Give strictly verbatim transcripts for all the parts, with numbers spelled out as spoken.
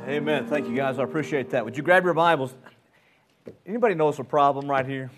Amen. Thank you, guys. I appreciate that. Would you grab your Bibles? Anybody notice a problem right here?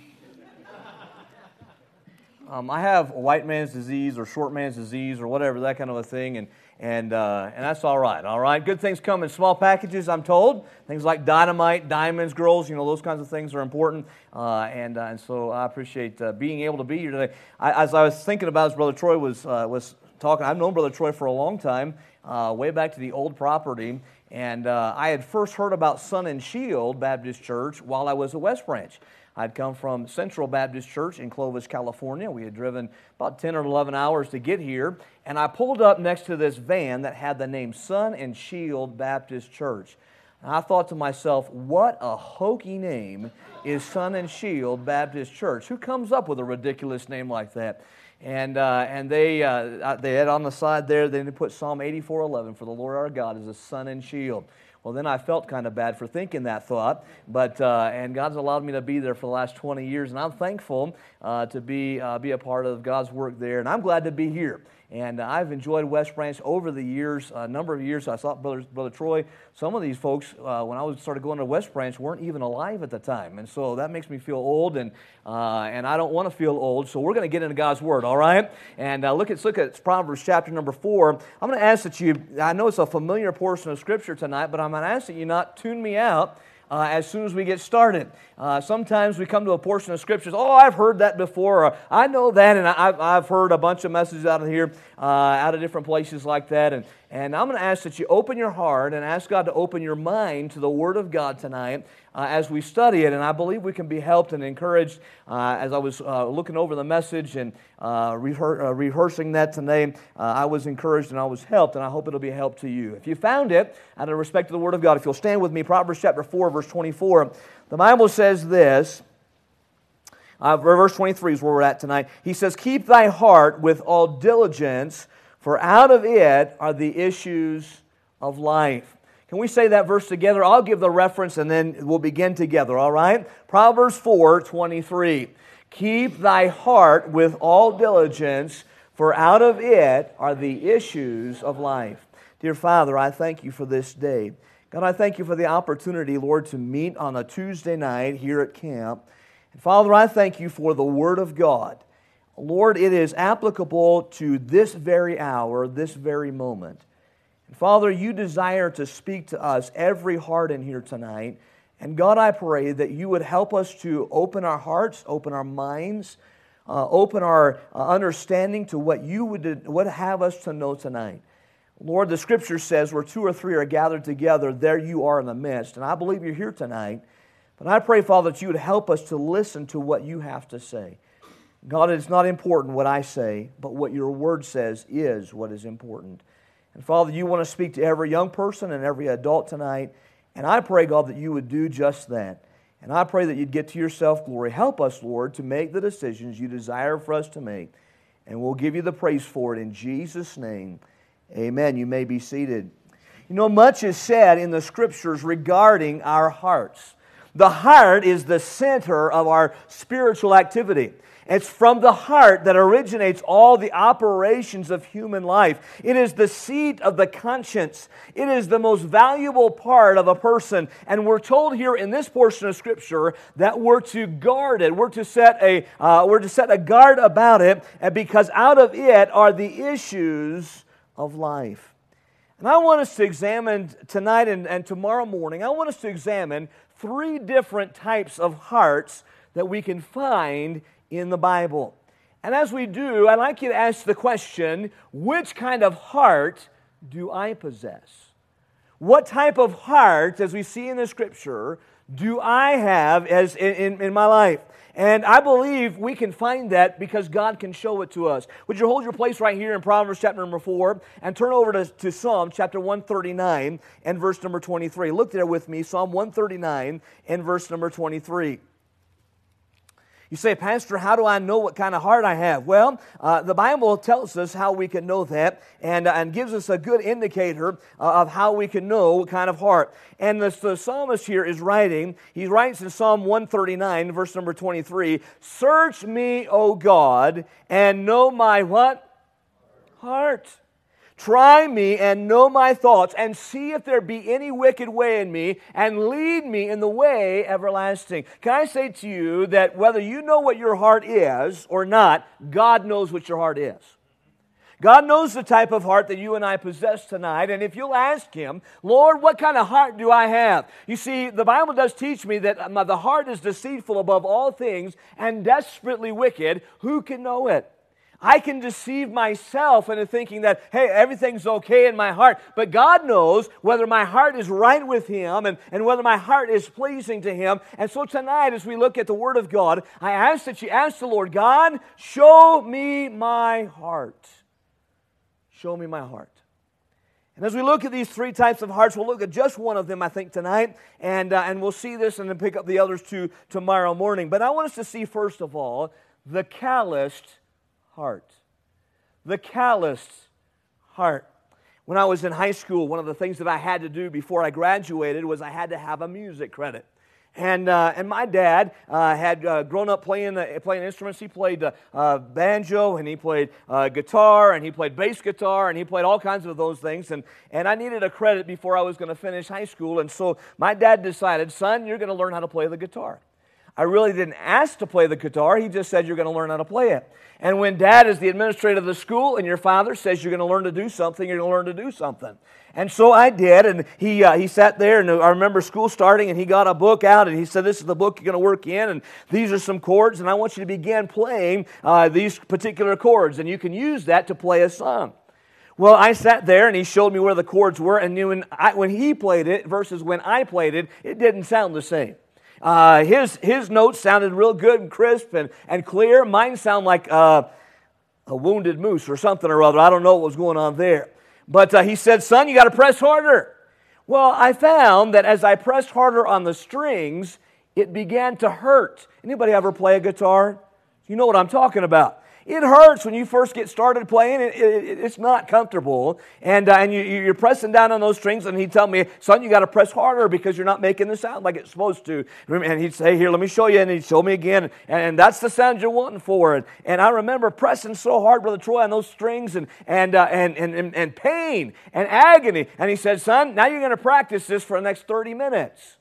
Um, I have a white man's disease or short man's disease or whatever, that kind of a thing, and and uh, and that's all right, all right? Good things come in small packages, I'm told. Things like dynamite, diamonds, girls, you know, those kinds of things are important, uh, and uh, and so I appreciate uh, being able to be here today. I, as I was thinking about, as Brother Troy was uh, was talking, I've known Brother Troy for a long time, uh, way back to the old property, and uh, I had first heard about Sun and Shield Baptist Church while I was at West Branch. I'd come from Central Baptist Church in Clovis, California. We had driven about ten or eleven hours to get here, and I pulled up next to this van that had the name Sun and Shield Baptist Church. And I thought to myself, what a hokey name is Sun and Shield Baptist Church? Who comes up with a ridiculous name like that? And uh, and they uh, they had on the side there, they put Psalm eighty-four eleven, for the Lord our God is a sun and shield. Well, then I felt kind of bad for thinking that thought, but uh, and God's allowed me to be there for the last twenty years, and I'm thankful uh, to be uh, be a part of God's work there, and I'm glad to be here. And uh, I've enjoyed West Branch over the years, a number of years. I saw Brother, Brother Troy, some of these folks, uh, when I was started going to West Branch, weren't even alive at the time, and so that makes me feel old, and uh, and I don't want to feel old, so we're going to get into God's Word, all right? And uh, look at look at Proverbs chapter number four. I'm going to ask that you, I know it's a familiar portion of Scripture tonight, but I'm going to ask that you not tune me out Uh, as soon as we get started. Uh, sometimes we come to a portion of Scriptures, oh, I've heard that before, or I know that, and I've, I've heard a bunch of messages out of here, uh, out of different places like that, and, and I'm going to ask that you open your heart and ask God to open your mind to the Word of God tonight uh, as we study it, and I believe we can be helped and encouraged. Uh, as I was uh, looking over the message and uh, rehe- uh, rehearsing that today, uh, I was encouraged and I was helped, and I hope it'll be a help to you. If you found it, out of respect to the Word of God, if you'll stand with me, Proverbs chapter four, verse twenty-four, the Bible says this, uh, verse twenty-three is where we're at tonight. He says, keep thy heart with all diligence, for out of it are the issues of life. Can we say that verse together? I'll give the reference and then we'll begin together, all right? Proverbs four, twenty-three. Keep thy heart with all diligence, for out of it are the issues of life. Dear Father, I thank you for this day. God, I thank you for the opportunity, Lord, to meet on a Tuesday night here at camp. And Father, I thank you for the Word of God. Lord, it is applicable to this very hour, this very moment. And Father, you desire to speak to us, every heart in here tonight. And God, I pray that you would help us to open our hearts, open our minds, uh, open our uh, understanding to what you would, would have us to know tonight. Lord, the Scripture says where two or three are gathered together, there you are in the midst. And I believe you're here tonight. But I pray, Father, that you would help us to listen to what you have to say. God, it's not important what I say, but what your Word says is what is important. And Father, you want to speak to every young person and every adult tonight. And I pray, God, that you would do just that. And I pray that you'd get to yourself glory. Help us, Lord, to make the decisions you desire for us to make. And we'll give you the praise for it in Jesus' name. Amen. You may be seated. You know, much is said in the Scriptures regarding our hearts. The heart is the center of our spiritual activity. It's from the heart that originates all the operations of human life. It is the seat of the conscience. It is the most valuable part of a person. And we're told here in this portion of Scripture that we're to guard it. We're to set a uh, we're to set a guard about it, and because out of it are the issues of life. And I want us to examine tonight and, and tomorrow morning, I want us to examine three different types of hearts that we can find in the Bible. And as we do, I'd like you to ask the question, which kind of heart do I possess? What type of heart, as we see in the Scripture, do I have as in, in, in my life? And I believe we can find that because God can show it to us. Would you hold your place right here in Proverbs chapter number four and turn over to, to Psalm chapter one thirty-nine and verse number twenty-three. Look there with me, Psalm one thirty-nine and verse number twenty-three. You say, Pastor, how do I know what kind of heart I have? Well, uh, the Bible tells us how we can know that and, uh, and gives us a good indicator uh, of how we can know what kind of heart. And the, the psalmist here is writing, he writes in Psalm one thirty-nine, verse number twenty-three, search me, O God, and know my what? Heart. Try me and know my thoughts, and see if there be any wicked way in me, and lead me in the way everlasting. Can I say to you that whether you know what your heart is or not, God knows what your heart is. God knows the type of heart that you and I possess tonight, and if you'll ask Him, Lord, what kind of heart do I have? You see, the Bible does teach me that the heart is deceitful above all things and desperately wicked. Who can know it? I can deceive myself into thinking that, hey, everything's okay in my heart. But God knows whether my heart is right with Him and, and whether my heart is pleasing to Him. And so tonight, as we look at the Word of God, I ask that you ask the Lord, God, show me my heart. Show me my heart. And as we look at these three types of hearts, we'll look at just one of them, I think, tonight. And, uh, and we'll see this and then pick up the others two tomorrow morning. But I want us to see, first of all, the calloused heart. The calloused heart. When I was in high school, one of the things that I had to do before I graduated was I had to have a music credit. And uh, and my dad uh, had uh, grown up playing uh, playing instruments. He played uh, uh, banjo, and he played uh, guitar, and he played bass guitar, and he played all kinds of those things. And, and I needed a credit before I was going to finish high school. And so my dad decided, son, you're going to learn how to play the guitar. I really didn't ask to play the guitar. He just said, you're going to learn how to play it. And when Dad is the administrator of the school and your father says you're going to learn to do something, you're going to learn to do something. And so I did, and he uh, he sat there, and I remember school starting, and he got a book out, and he said, this is the book you're going to work in, and these are some chords, and I want you to begin playing uh, these particular chords, and you can use that to play a song. Well, I sat there, and he showed me where the chords were, and when, I, when he played it versus when I played it, it didn't sound the same. Uh, his his notes sounded real good and crisp and, and clear. Mine sound like uh, a wounded moose or something or other. I don't know what was going on there. But uh, he said, son, you got to press harder. Well, I found that as I pressed harder on the strings, it began to hurt. Anybody ever play a guitar? You know what I'm talking about. It hurts when you first get started playing. It, it, it's not comfortable. And, uh, and you, you're pressing down on those strings, and he'd tell me, son, you got to press harder because you're not making the sound like it's supposed to. And he'd say, here, let me show you. And he'd show me again. And, and that's the sound you're wanting for it. And I remember pressing so hard, Brother Troy, on those strings and, and, uh, and, and, and, and pain and agony. And he said, son, now you're going to practice this for the next thirty minutes.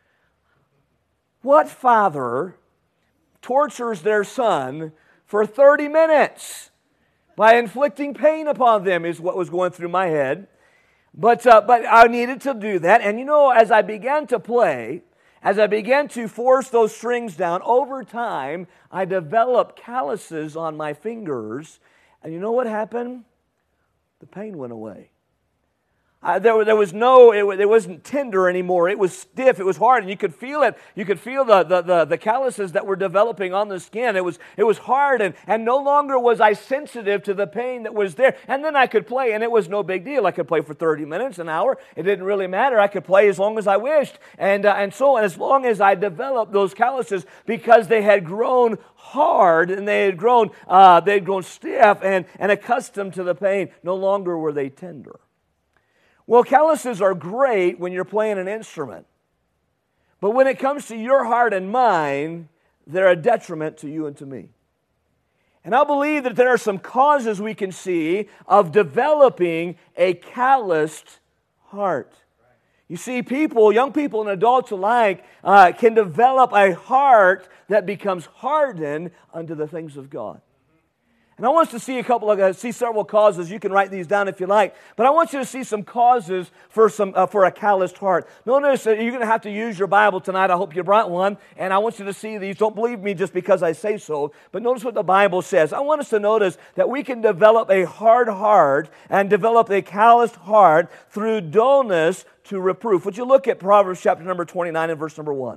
What father tortures their son for thirty minutes by inflicting pain upon them is what was going through my head. But, uh, but I needed to do that. And you know, as I began to play, as I began to force those strings down, over time, I developed calluses on my fingers. And you know what happened? The pain went away. Uh, there, there was no, it, it wasn't tender anymore. It was stiff. It was hard, and you could feel it. You could feel the, the, the, the calluses that were developing on the skin. It was, it was hard, and, and no longer was I sensitive to the pain that was there. And then I could play, and it was no big deal. I could play for thirty minutes, an hour. It didn't really matter. I could play as long as I wished. And, uh, and so as long as I developed those calluses, because they had grown hard, and they had grown, uh, they had grown stiff and, and accustomed to the pain, no longer were they tender. Well, calluses are great when you're playing an instrument. But when it comes to your heart and mind, they're a detriment to you and to me. And I believe that there are some causes we can see of developing a calloused heart. You see, people, young people and adults alike, uh, can develop a heart that becomes hardened unto the things of God. And I want us to see a couple of, uh, see several causes. You can write these down if you like. But I want you to see some causes for some uh, for a calloused heart. Notice that you're going to have to use your Bible tonight. I hope you brought one. And I want you to see these. Don't believe me just because I say so. But notice what the Bible says. I want us to notice that we can develop a hard heart and develop a calloused heart through dullness to reproof. Would you look at Proverbs chapter number twenty-nine and verse number one?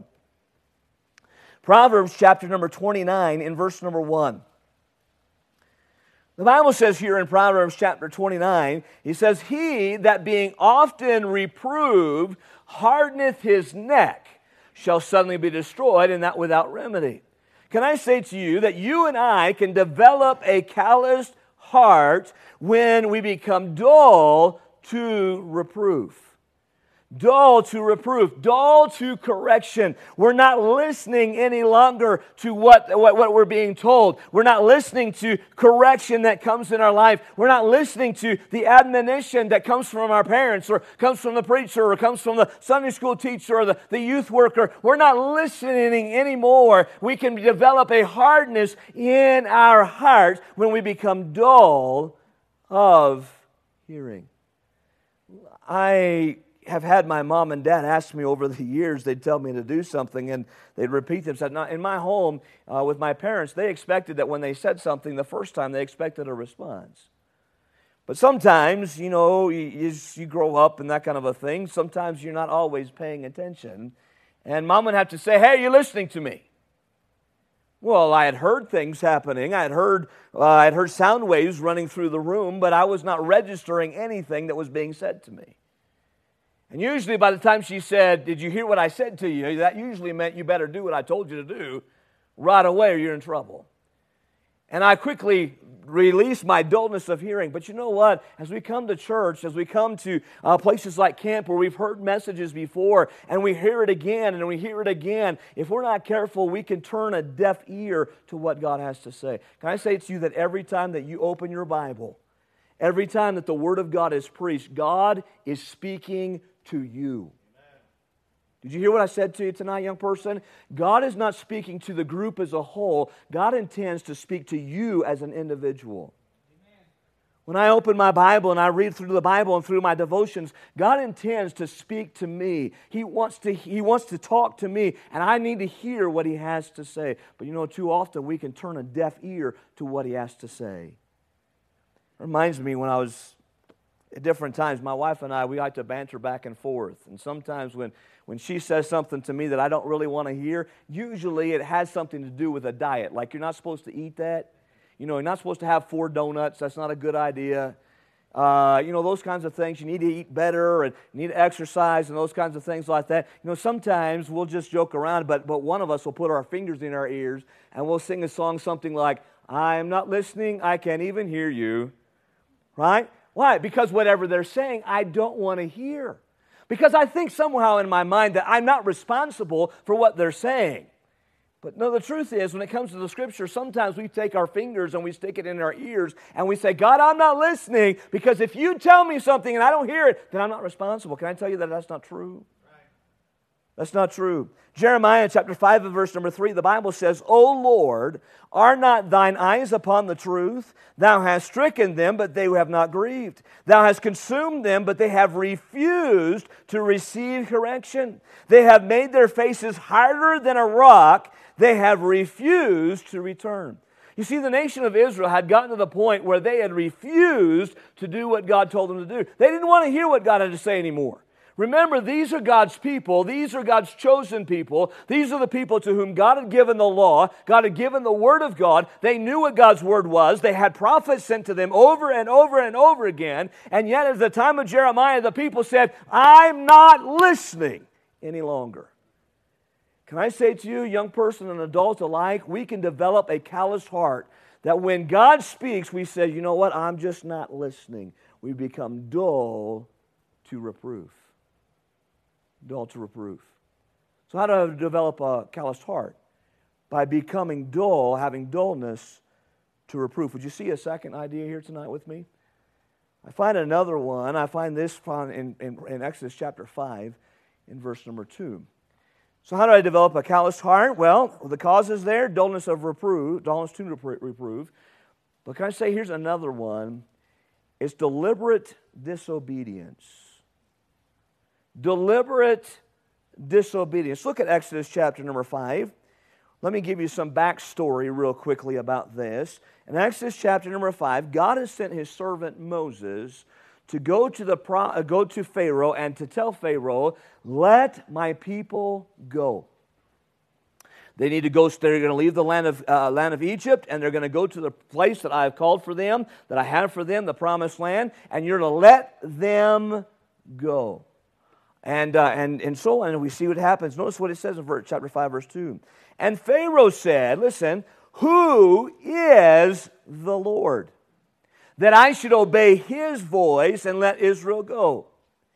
Proverbs chapter number twenty-nine in verse number one. The Bible says here in Proverbs chapter twenty-nine, he says, he that being often reproved hardeneth his neck shall suddenly be destroyed, and that without remedy. Can I say to you that you and I can develop a calloused heart when we become dull to reproof? Dull to reproof, dull to correction. We're not listening any longer to what, what, what we're being told. We're not listening to correction that comes in our life. We're not listening to the admonition that comes from our parents or comes from the preacher or comes from the Sunday school teacher or the, the youth worker. We're not listening anymore. We can develop a hardness in our hearts when we become dull of hearing. I have had my mom and dad ask me over the years, they'd tell me to do something and they'd repeat themselves. Now, in my home uh, with my parents, they expected that when they said something the first time, they expected a response. But sometimes, you know, you, you, you grow up and that kind of a thing. Sometimes you're not always paying attention. And mom would have to say, hey, are you listening to me? Well, I had heard things happening. I had heard, uh, I had heard sound waves running through the room, but I was not registering anything that was being said to me. And usually by the time she said, did you hear what I said to you? That usually meant you better do what I told you to do right away or you're in trouble. And I quickly released my dullness of hearing. But you know what? As we come to church, as we come to uh, places like camp where we've heard messages before and we hear it again and we hear it again, if we're not careful, we can turn a deaf ear to what God has to say. Can I say to you that every time that you open your Bible, every time that the Word of God is preached, God is speaking to you. Amen. Did you hear what I said to you tonight, young person? God is not speaking to the group as a whole. God intends to speak to you as an individual. Amen. When I open my Bible and I read through the Bible and through my devotions, God intends to speak to me. He wants to, He wants to talk to me, and I need to hear what He has to say. But you know, too often we can turn a deaf ear to what He has to say. It reminds me when I was at different times, my wife and I, we like to banter back and forth. And sometimes when, when she says something to me that I don't really want to hear, usually it has something to do with a diet. Like, you're not supposed to eat that. You know, you're not supposed to have four donuts. That's not a good idea. Uh, you know, those kinds of things. You need to eat better and you need to exercise and those kinds of things like that. You know, sometimes we'll just joke around, but, but one of us will put our fingers in our ears and we'll sing a song something like, I am not listening, I can't even hear you. Right? Why? Because whatever they're saying, I don't want to hear. Because I think somehow in my mind that I'm not responsible for what they're saying. But no, the truth is, when it comes to the Scripture, sometimes we take our fingers and we stick it in our ears and we say, God, I'm not listening, because if you tell me something and I don't hear it, then I'm not responsible. Can I tell you that that's not true? That's not true. Jeremiah chapter five and verse number three, the Bible says, O Lord, are not thine eyes upon the truth? Thou hast stricken them, but they have not grieved. Thou hast consumed them, but they have refused to receive correction. They have made their faces harder than a rock. They have refused to return. You see, the nation of Israel had gotten to the point where they had refused to do what God told them to do. They didn't want to hear what God had to say anymore. Remember, these are God's people. These are God's chosen people. These are the people to whom God had given the law. God had given the Word of God. They knew what God's Word was. They had prophets sent to them over and over and over again. And yet, at the time of Jeremiah, the people said, I'm not listening any longer. Can I say to you, young person and adult alike, we can develop a calloused heart that when God speaks, we say, you know what, I'm just not listening. We become dull to reproof. Dull to reproof. So how do I develop a calloused heart? By becoming dull, having dullness to reproof. Would you see a second idea here tonight with me? I find another one. I find this found in, in, in Exodus chapter five in verse number two. So how do I develop a calloused heart? Well, the cause is there, dullness of reproof, dullness to reprove. But can I say here's another one? It's deliberate disobedience. Deliberate disobedience. Look at Exodus chapter number five. Let me give you some backstory real quickly about this. In Exodus chapter number five, God has sent His servant Moses to go to the uh, go to Pharaoh and to tell Pharaoh, let my people go. They need to go, they're going to leave the land of, uh, land of Egypt, and they're going to go to the place that I have called for them, that I have for them, the promised land, and you're to let them go. And, uh, and, and so on, and we see what happens. Notice what it says in verse, chapter five, verse two. And Pharaoh said, listen, who is the Lord, that I should obey His voice and let Israel go?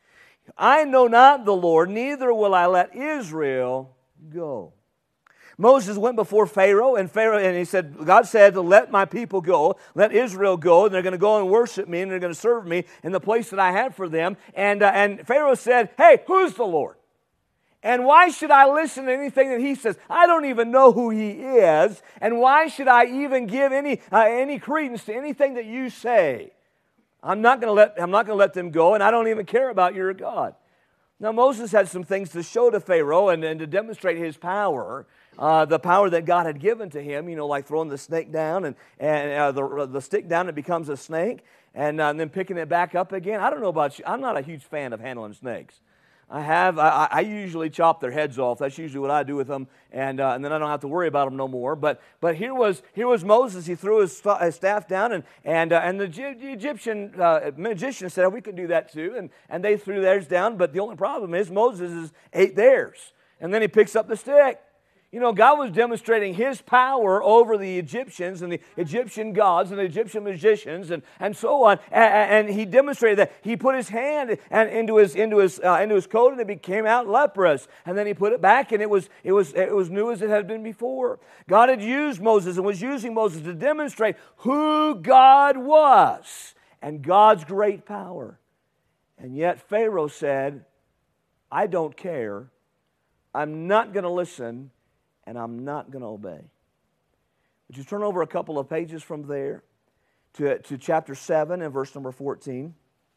I know not the Lord, neither will I let Israel go. Moses went before Pharaoh, and Pharaoh, and he said, God said to let my people go, let Israel go, and they're going to go and worship me, and they're going to serve me in the place that I have for them. And, uh, and Pharaoh said, hey, who's the Lord? And why should I listen to anything that he says? I don't even know who he is, and why should I even give any, uh, any credence to anything that you say? I'm not going to let, I'm not going to let them go, and I don't even care about your God. Now, Moses had some things to show to Pharaoh and, and to demonstrate his power, uh, the power that God had given to him, you know, like throwing the snake down and, and uh, the, the stick down, it becomes a snake, and, uh, and then picking it back up again. I don't know about you. I'm not a huge fan of handling snakes. I have, I, I usually chop their heads off. That's usually what I do with them, and uh, and then I don't have to worry about them no more. But but here was here was Moses. He threw his, his staff down, and and uh, and the, the Egyptian uh, magician said, oh, we could do that too, and and they threw theirs down. But the only problem is Moses is ate theirs, and then he picks up the stick. You know, God was demonstrating His power over the Egyptians and the Egyptian gods and the Egyptian magicians and, and so on. And, and He demonstrated that. He put His hand and into His into His uh, into His coat, and it became out leprous. And then He put it back, and it was it was it was new as it had been before. God had used Moses and was using Moses to demonstrate who God was and God's great power. And yet Pharaoh said, "I don't care. I'm not going to listen." And I'm not going to obey. Would you turn over a couple of pages from there to, to chapter seven and verse number fourteen?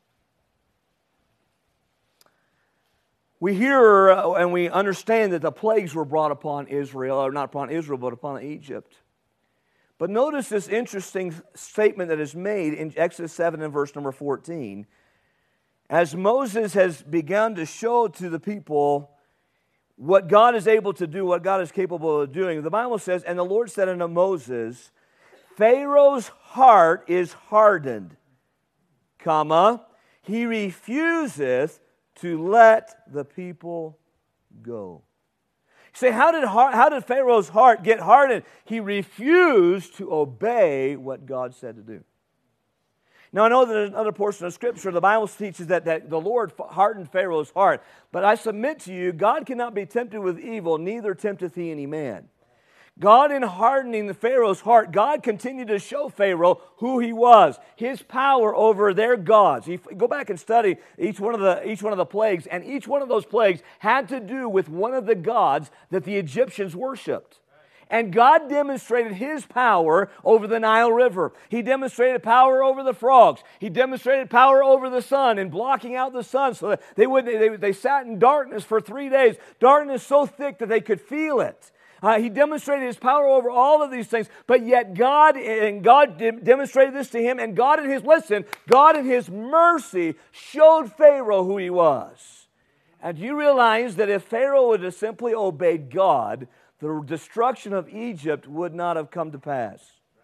We hear uh, and we understand that the plagues were brought upon Israel, or not upon Israel, but upon Egypt. But notice this interesting statement that is made in Exodus seven and verse number fourteen. As Moses has begun to show to the people what God is able to do, what God is capable of doing. The Bible says, and the Lord said unto Moses, Pharaoh's heart is hardened, comma, he refuseth to let the people go. You say, how did, how did Pharaoh's heart get hardened? He refused to obey what God said to do. Now, I know that there's another portion of Scripture, the Bible teaches that, that the Lord hardened Pharaoh's heart. But I submit to you, God cannot be tempted with evil, neither tempteth He any man. God, in hardening the Pharaoh's heart, God continued to show Pharaoh who he was, His power over their gods. You go back and study each one of the each one of the plagues, and each one of those plagues had to do with one of the gods that the Egyptians worshipped. And God demonstrated His power over the Nile River. He demonstrated power over the frogs. He demonstrated power over the sun and blocking out the sun so that they would they, they sat in darkness for three days. Darkness so thick that they could feel it. Uh, he demonstrated His power over all of these things, but yet God and God de- demonstrated this to him, and God in His listen, God in His mercy showed Pharaoh who he was. And you realize that if Pharaoh would have simply obeyed God, the destruction of Egypt would not have come to pass.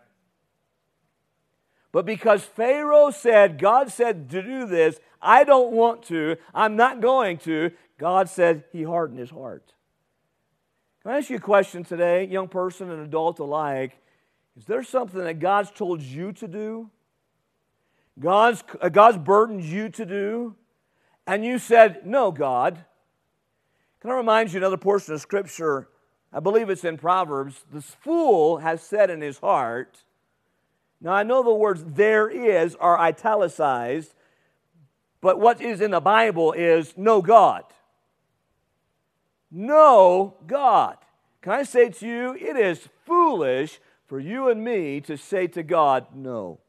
But because Pharaoh said, God said to do this, I don't want to, I'm not going to, God said He hardened his heart. Can I ask you a question today, young person and adult alike? Is there something that God's told you to do? God's, uh, God's burdened you to do? And you said, no, God. Can I remind you another portion of Scripture? I believe it's in Proverbs. The fool has said in his heart. Now I know the words there is are italicized, but what is in the Bible is no God. No God. Can I say to you, it is foolish for you and me to say to God, no.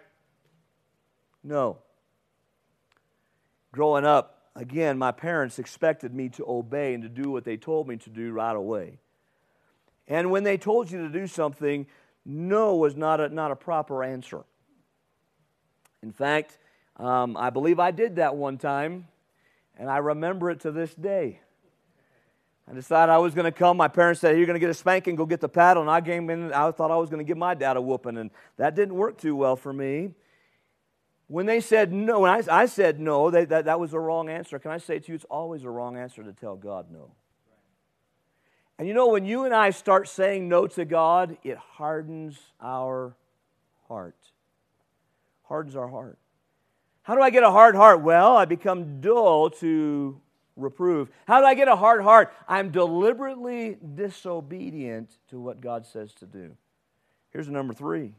No. Growing up, again, my parents expected me to obey and to do what they told me to do right away. And when they told you to do something, no was not a, not a proper answer. In fact, um, I believe I did that one time, and I remember it to this day. I decided I was going to come. My parents said, you're going to get a spanking, go get the paddle. And I came in, I thought I was going to give my dad a whooping, and that didn't work too well for me. When they said no, when I, I said no, they, that, that was the wrong answer. Can I say to you, it's always a wrong answer to tell God no. And you know, when you and I start saying no to God, it hardens our heart. Hardens our heart. How do I get a hard heart? Well, I become dull to reprove. How do I get a hard heart? I'm deliberately disobedient to what God says to do. Here's number three.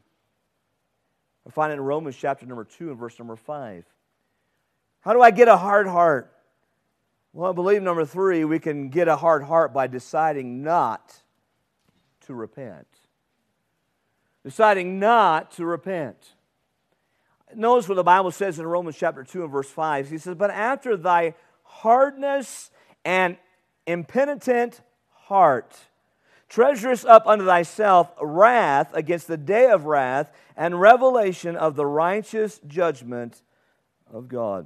I find it in Romans chapter number two and verse number five. How do I get a hard heart? Well, I believe number three, we can get a hard heart by deciding not to repent. Deciding not to repent. Notice what the Bible says in Romans chapter two and verse five. He says, but after thy hardness and impenitent heart, treasurest up unto thyself wrath against the day of wrath and revelation of the righteous judgment of God.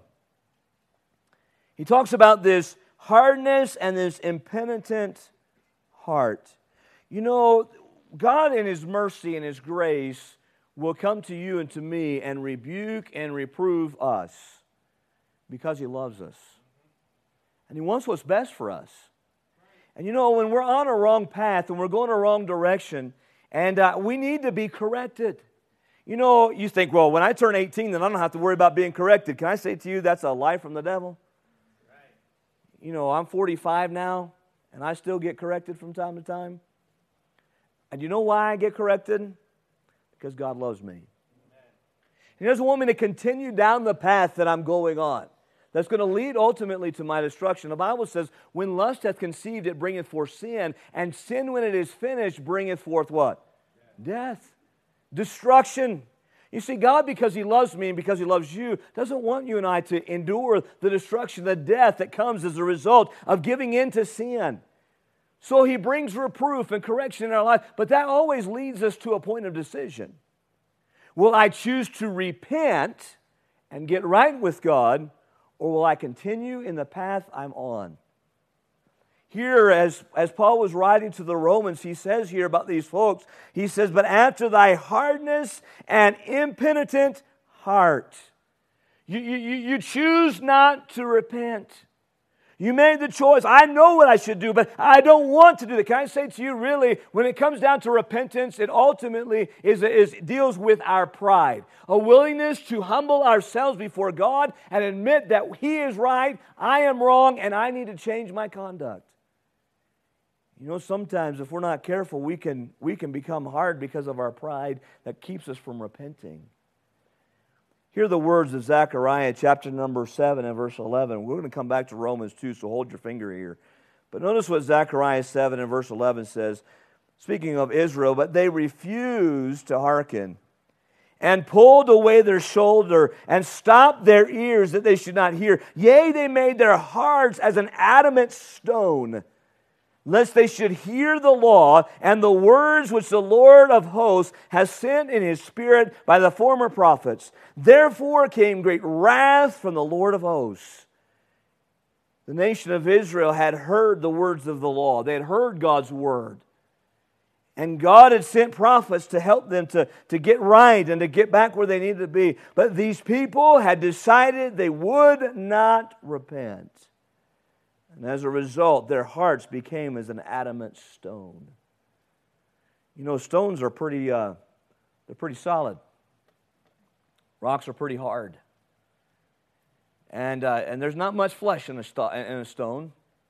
He talks about this hardness and this impenitent heart. You know, God in His mercy and His grace will come to you and to me and rebuke and reprove us because He loves us. And He wants what's best for us. And you know, when we're on a wrong path and we're going a wrong direction, and uh, we need to be corrected. You know, you think, well, when I turn eighteen, then I don't have to worry about being corrected. Can I say to you, that's a lie from the devil? Right. You know, I'm forty-five now, and I still get corrected from time to time. And you know why I get corrected? Because God loves me. Amen. He doesn't want me to continue down the path that I'm going on. That's going to lead ultimately to my destruction. The Bible says, when lust hath conceived, it bringeth forth sin, and sin, when it is finished, bringeth forth what? Death. Death. Destruction. You see, God, because He loves me and because He loves you, doesn't want you and I to endure the destruction, the death that comes as a result of giving in to sin. So He brings reproof and correction in our life, but that always leads us to a point of decision. Will I choose to repent and get right with God, or will I continue in the path I'm on? Here, as, as Paul was writing to the Romans, he says here about these folks, he says, but after thy hardness and impenitent heart, you, you, you choose not to repent. You made the choice. I know what I should do, but I don't want to do that. Can I say to you, really, when it comes down to repentance, it ultimately is, is deals with our pride. A willingness to humble ourselves before God and admit that He is right, I am wrong, and I need to change my conduct. You know, sometimes if we're not careful, we can, we can become hard because of our pride that keeps us from repenting. Hear the words of Zechariah chapter number seven and verse eleven. We're going to come back to Romans two, so hold your finger here. But notice what Zechariah seven and verse eleven says, speaking of Israel, but they refused to hearken, and pulled away their shoulder, and stopped their ears that they should not hear. Yea, they made their hearts as an adamant stone, lest they should hear the law and the words which the Lord of hosts has sent in His Spirit by the former prophets. Therefore came great wrath from the Lord of hosts. The nation of Israel had heard the words of the law. They had heard God's word. And God had sent prophets to help them to, to get right and to get back where they needed to be. But these people had decided they would not repent. And as a result, their hearts became as an adamant stone. You know, stones are pretty, uh, they're pretty solid. Rocks are pretty hard. And, uh, and there's not much flesh in a, sto- in a stone.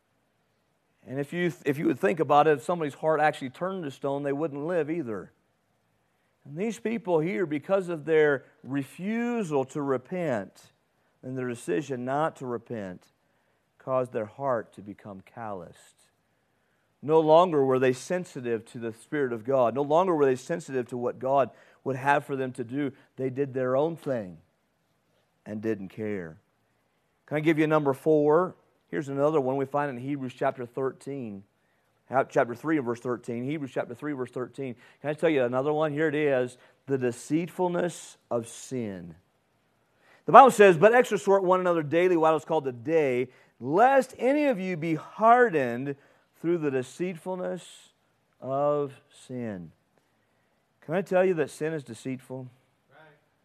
And if you, if you would think about it, if somebody's heart actually turned to stone, they wouldn't live either. And these people here, because of their refusal to repent and their decision not to repent, caused their heart to become calloused. No longer were they sensitive to the Spirit of God. No longer were they sensitive to what God would have for them to do. They did their own thing and didn't care. Can I give you number four? Here's another one we find in Hebrews chapter thirteen. Chapter three and verse thirteen. Hebrews chapter three, verse thirteen. Can I tell you another one? Here it is. The deceitfulness of sin. The Bible says, but exhort one another daily while it's called the day, lest any of you be hardened through the deceitfulness of sin. Can I tell you that sin is deceitful? Right.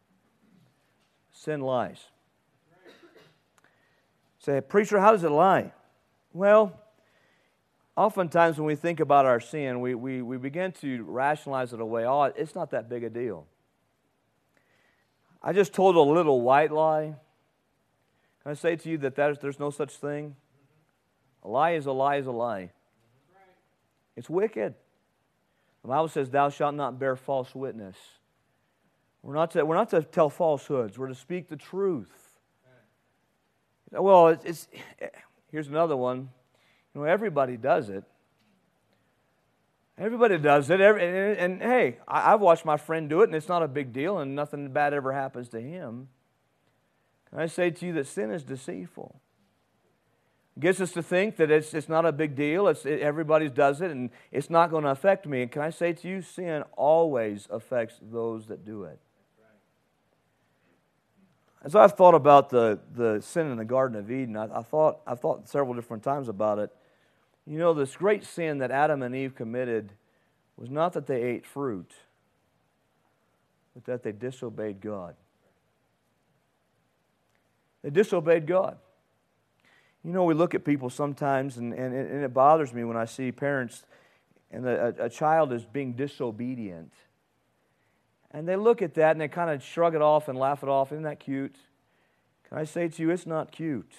Sin lies. Right. Say, preacher, how does it lie? Well, oftentimes when we think about our sin, we, we, we begin to rationalize it away. Oh, it's not that big a deal. I just told a little white lie. Can I say to you that that is, there's no such thing? A lie is a lie is a lie. It's wicked. The Bible says, thou shalt not bear false witness. We're not to, we're not to tell falsehoods. We're to speak the truth. Well, it's, it's here's another one. You know, everybody does it. Everybody does it. Every, and, and, and hey, I, I've watched my friend do it, and it's not a big deal, and nothing bad ever happens to him. Can I say to you that sin is deceitful? It gets us to think that it's, it's not a big deal. It's, it, everybody does it, and it's not going to affect me. And can I say to you, sin always affects those that do it. As I've thought about the, the sin in the Garden of Eden, I, I thought I've thought several different times about it. You know, this great sin that Adam and Eve committed was not that they ate fruit, but that they disobeyed God. They disobeyed God. You know, we look at people sometimes, and, and, and it bothers me when I see parents, and a, a child is being disobedient. And they look at that and they kind of shrug it off and laugh it off. Isn't that cute? Can I say to you, it's not cute.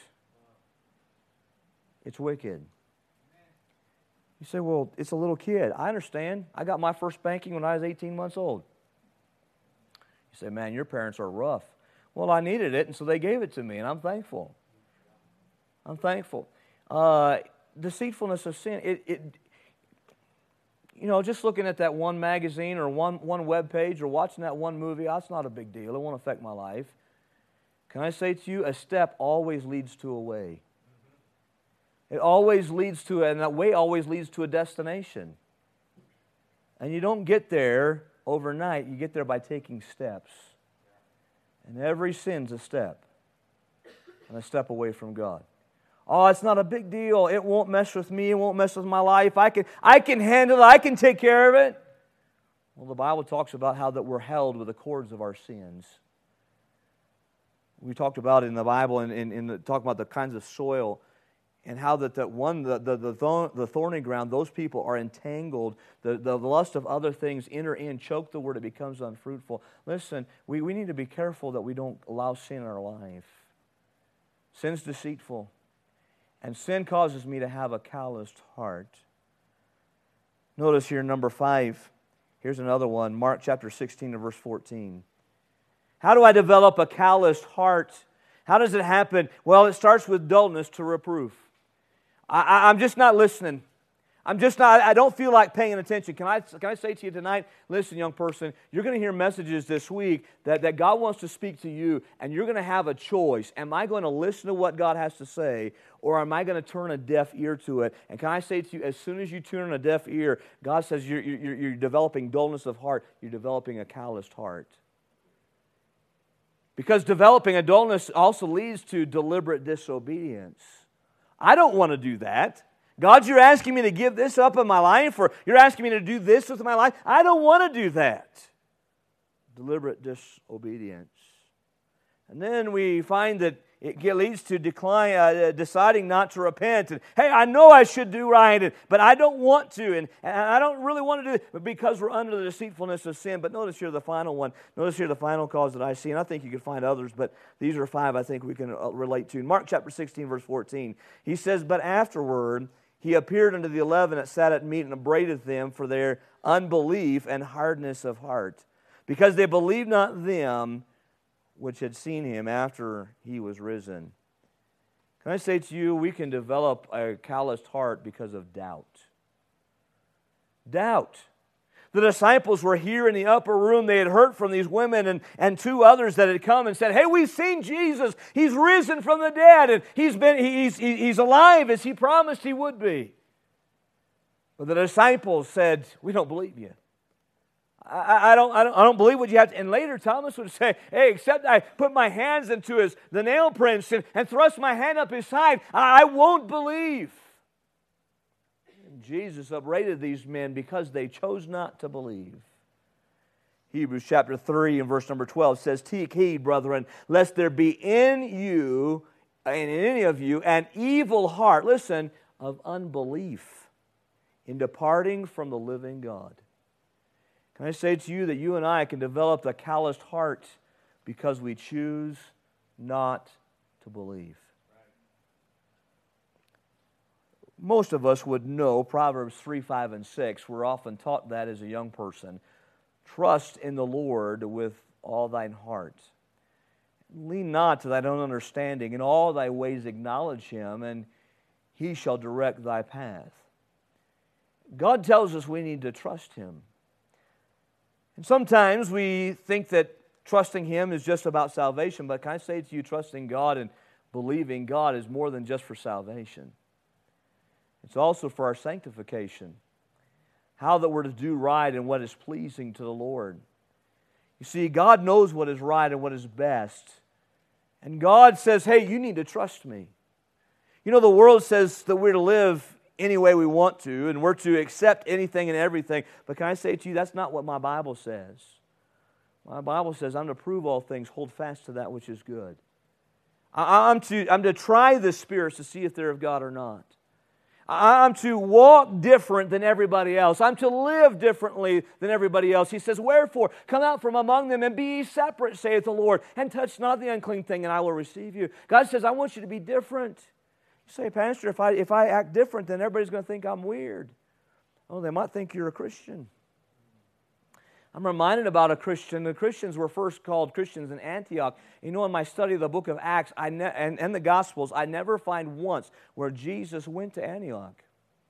It's wicked. You say, well, it's a little kid. I understand. I got my first spanking when I was eighteen months old. You say, man, your parents are rough. Well, I needed it, and so they gave it to me, and I'm thankful. I'm thankful. Uh, deceitfulness of sin, it, it You know, just looking at that one magazine or one, one web page or watching that one movie, that's not a big deal. It won't affect my life. Can I say to you, a step always leads to a way. It always leads to, and that way always leads to a destination. And you don't get there overnight. You get there by taking steps. And every sin's a step. And a step away from God. Oh, it's not a big deal. It won't mess with me. It won't mess with my life. I can, I can handle it. I can take care of it. Well, the Bible talks about how that we're held with the cords of our sins. We talked about it in the Bible, and in, in, in talking about the kinds of soil, and how that, that one, the, the, the, thorn, the thorny ground, those people are entangled. The, the lust of other things enter in, choke the word, it becomes unfruitful. Listen, we, we need to be careful that we don't allow sin in our life. Sin's deceitful. And sin causes me to have a calloused heart. Notice here, number five. Here's another one. Mark chapter sixteen and verse fourteen. How do I develop a calloused heart? How does it happen? Well, it starts with dullness to reproof. I, I, I'm just not listening. I'm just not, I don't feel like paying attention. Can I, can I say to you tonight, listen, young person, you're going to hear messages this week that, that God wants to speak to you, and you're going to have a choice. Am I going to listen to what God has to say, or am I going to turn a deaf ear to it? And can I say to you, as soon as you turn a deaf ear, God says you're, you're, you're developing dullness of heart. You're developing a calloused heart. Because developing a dullness also leads to deliberate disobedience. I don't want to do that. God, you're asking me to give this up in my life, or you're asking me to do this with my life. I don't want to do that. Deliberate disobedience. And then we find that it leads to decline, uh, deciding not to repent. And, hey, I know I should do right, and, but I don't want to, and, and I don't really want to do it because we're under the deceitfulness of sin. But notice here the final one. Notice here the final cause that I see, and I think you could find others, but these are five I think we can relate to. In Mark chapter sixteen, verse fourteen, he says, but afterward he appeared unto the eleven that sat at meat and upbraided them for their unbelief and hardness of heart, because they believed not them which had seen him after he was risen. Can I say to you, we can develop a calloused heart because of doubt. Doubt. The disciples were here in the upper room. They had heard from these women and, and two others that had come and said, hey, we've seen Jesus. He's risen from the dead, and he's been he's, he's alive as he promised he would be. But the disciples said, we don't believe you. I, I, don't, I, don't, I don't believe what you have to. And later Thomas would say, hey, except I put my hands into his the nail prints and, and thrust my hand up his side, I, I won't believe. And Jesus upbraided these men because they chose not to believe. Hebrews chapter three and verse number twelve says, take heed, brethren, lest there be in you, and in any of you, an evil heart, listen, of unbelief in departing from the living God. Can I say to you that you and I can develop a calloused heart because we choose not to believe. Most of us would know Proverbs three, five, and six. We're often taught that as a young person. Trust in the Lord with all thine heart. Lean not to thine own understanding. In all thy ways acknowledge Him, and He shall direct thy path. God tells us we need to trust Him. And sometimes we think that trusting Him is just about salvation, but can I say to you, trusting God and believing God is more than just for salvation. It's also for our sanctification. How that we're to do right and what is pleasing to the Lord. You see, God knows what is right and what is best. And God says, hey, you need to trust me. You know, the world says that we're to live any way we want to, and we're to accept anything and everything. But can I say to you, that's not what my Bible says. My Bible says I'm to prove all things, hold fast to that which is good. I'm to, I'm to try the spirits to see if they're of God or not. I'm to walk different than everybody else. I'm to live differently than everybody else. He says, wherefore, come out from among them and be ye separate, saith the Lord, and touch not the unclean thing, and I will receive you. God says, I want you to be different. You say, Pastor, if I, if I act different, then everybody's going to think I'm weird. Oh, they might think you're a Christian. I'm reminded about a Christian. The Christians were first called Christians in Antioch. You know, in my study of the book of Acts I ne- and, and the Gospels, I never find once where Jesus went to Antioch.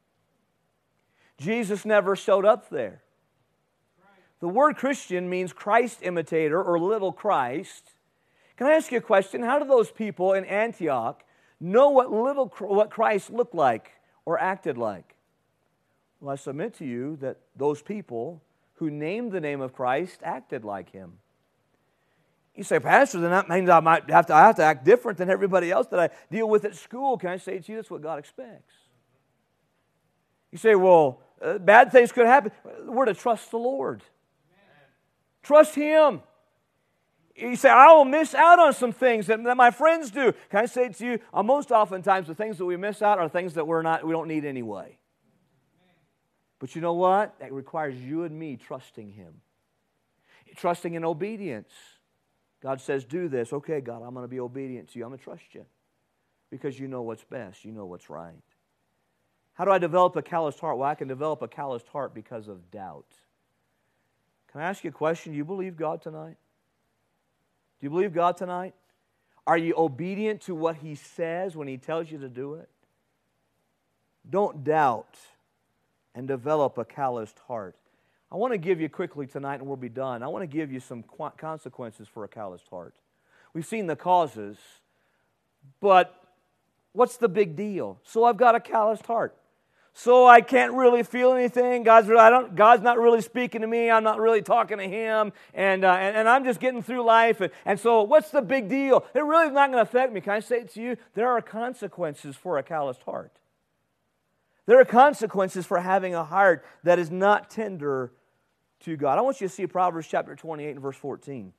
Jesus never showed up there. The word Christian means Christ imitator or little Christ. Can I ask you a question? How do those people in Antioch know what little what Christ looked like or acted like? Well, I submit to you that those people who named the name of Christ acted like Him. You say, Pastor, then that means I might have to, I have to act different than everybody else that I deal with at school. Can I say to you, that's what God expects. You say, well, uh, bad things could happen. We're to trust the Lord. Amen. Trust Him. You say, I will miss out on some things that, that my friends do. Can I say to you, uh, most oftentimes the things that we miss out are things that we're not, we don't need anyway. But you know what? That requires you and me trusting Him. Trusting in obedience. God says, do this. Okay, God, I'm going to be obedient to you. I'm going to trust you. Because you know what's best. You know what's right. How do I develop a calloused heart? Well, I can develop a calloused heart because of doubt. Can I ask you a question? Do you believe God tonight? Do you believe God tonight? Are you obedient to what He says when He tells you to do it? Don't doubt and develop a calloused heart. I want to give you quickly tonight, and we'll be done. I want to give you some consequences for a calloused heart. We've seen the causes, but what's the big deal? So I've got a calloused heart. So I can't really feel anything. God's, I don't, God's not really speaking to me. I'm not really talking to Him. And, uh, and, and I'm just getting through life. And, and so what's the big deal? It really is not going to affect me. Can I say it to you? There are consequences for a calloused heart. There are consequences for having a heart that is not tender to God. I want you to see Proverbs chapter twenty-eight and verse fourteen.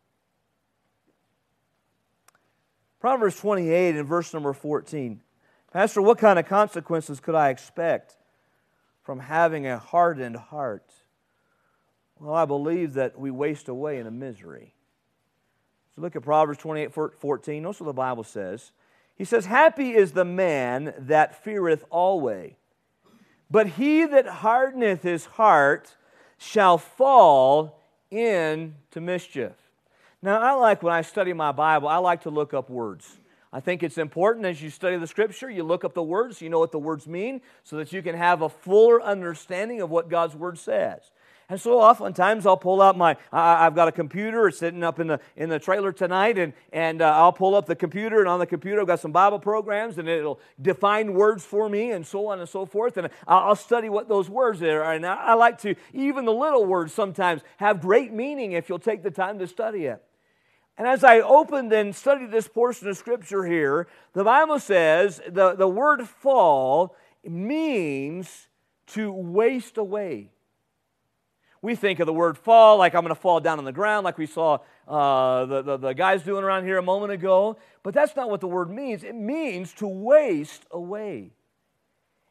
Proverbs twenty-eight and verse number fourteen. Pastor, what kind of consequences could I expect from having a hardened heart? Well, I believe that we waste away in a misery. So look at Proverbs twenty-eight fourteen. Notice what the Bible says. He says, happy is the man that feareth always. But he that hardeneth his heart shall fall into mischief. Now, I like when I study my Bible, I like to look up words. I think it's important as you study the Scripture, you look up the words, so you know what the words mean, so that you can have a fuller understanding of what God's Word says. And so oftentimes I'll pull out my, I, I've got a computer sitting up in the in the trailer tonight, and, and uh, I'll pull up the computer, and on the computer I've got some Bible programs, and it'll define words for me, and so on and so forth, and I'll, I'll study what those words are. And I, I like to, even the little words sometimes have great meaning if you'll take the time to study it. And as I opened and studied this portion of Scripture here, the Bible says the, the word fall means to waste away. We think of the word fall like I'm going to fall down on the ground, like we saw uh, the, the, the guys doing around here a moment ago. But that's not what the word means. It means to waste away.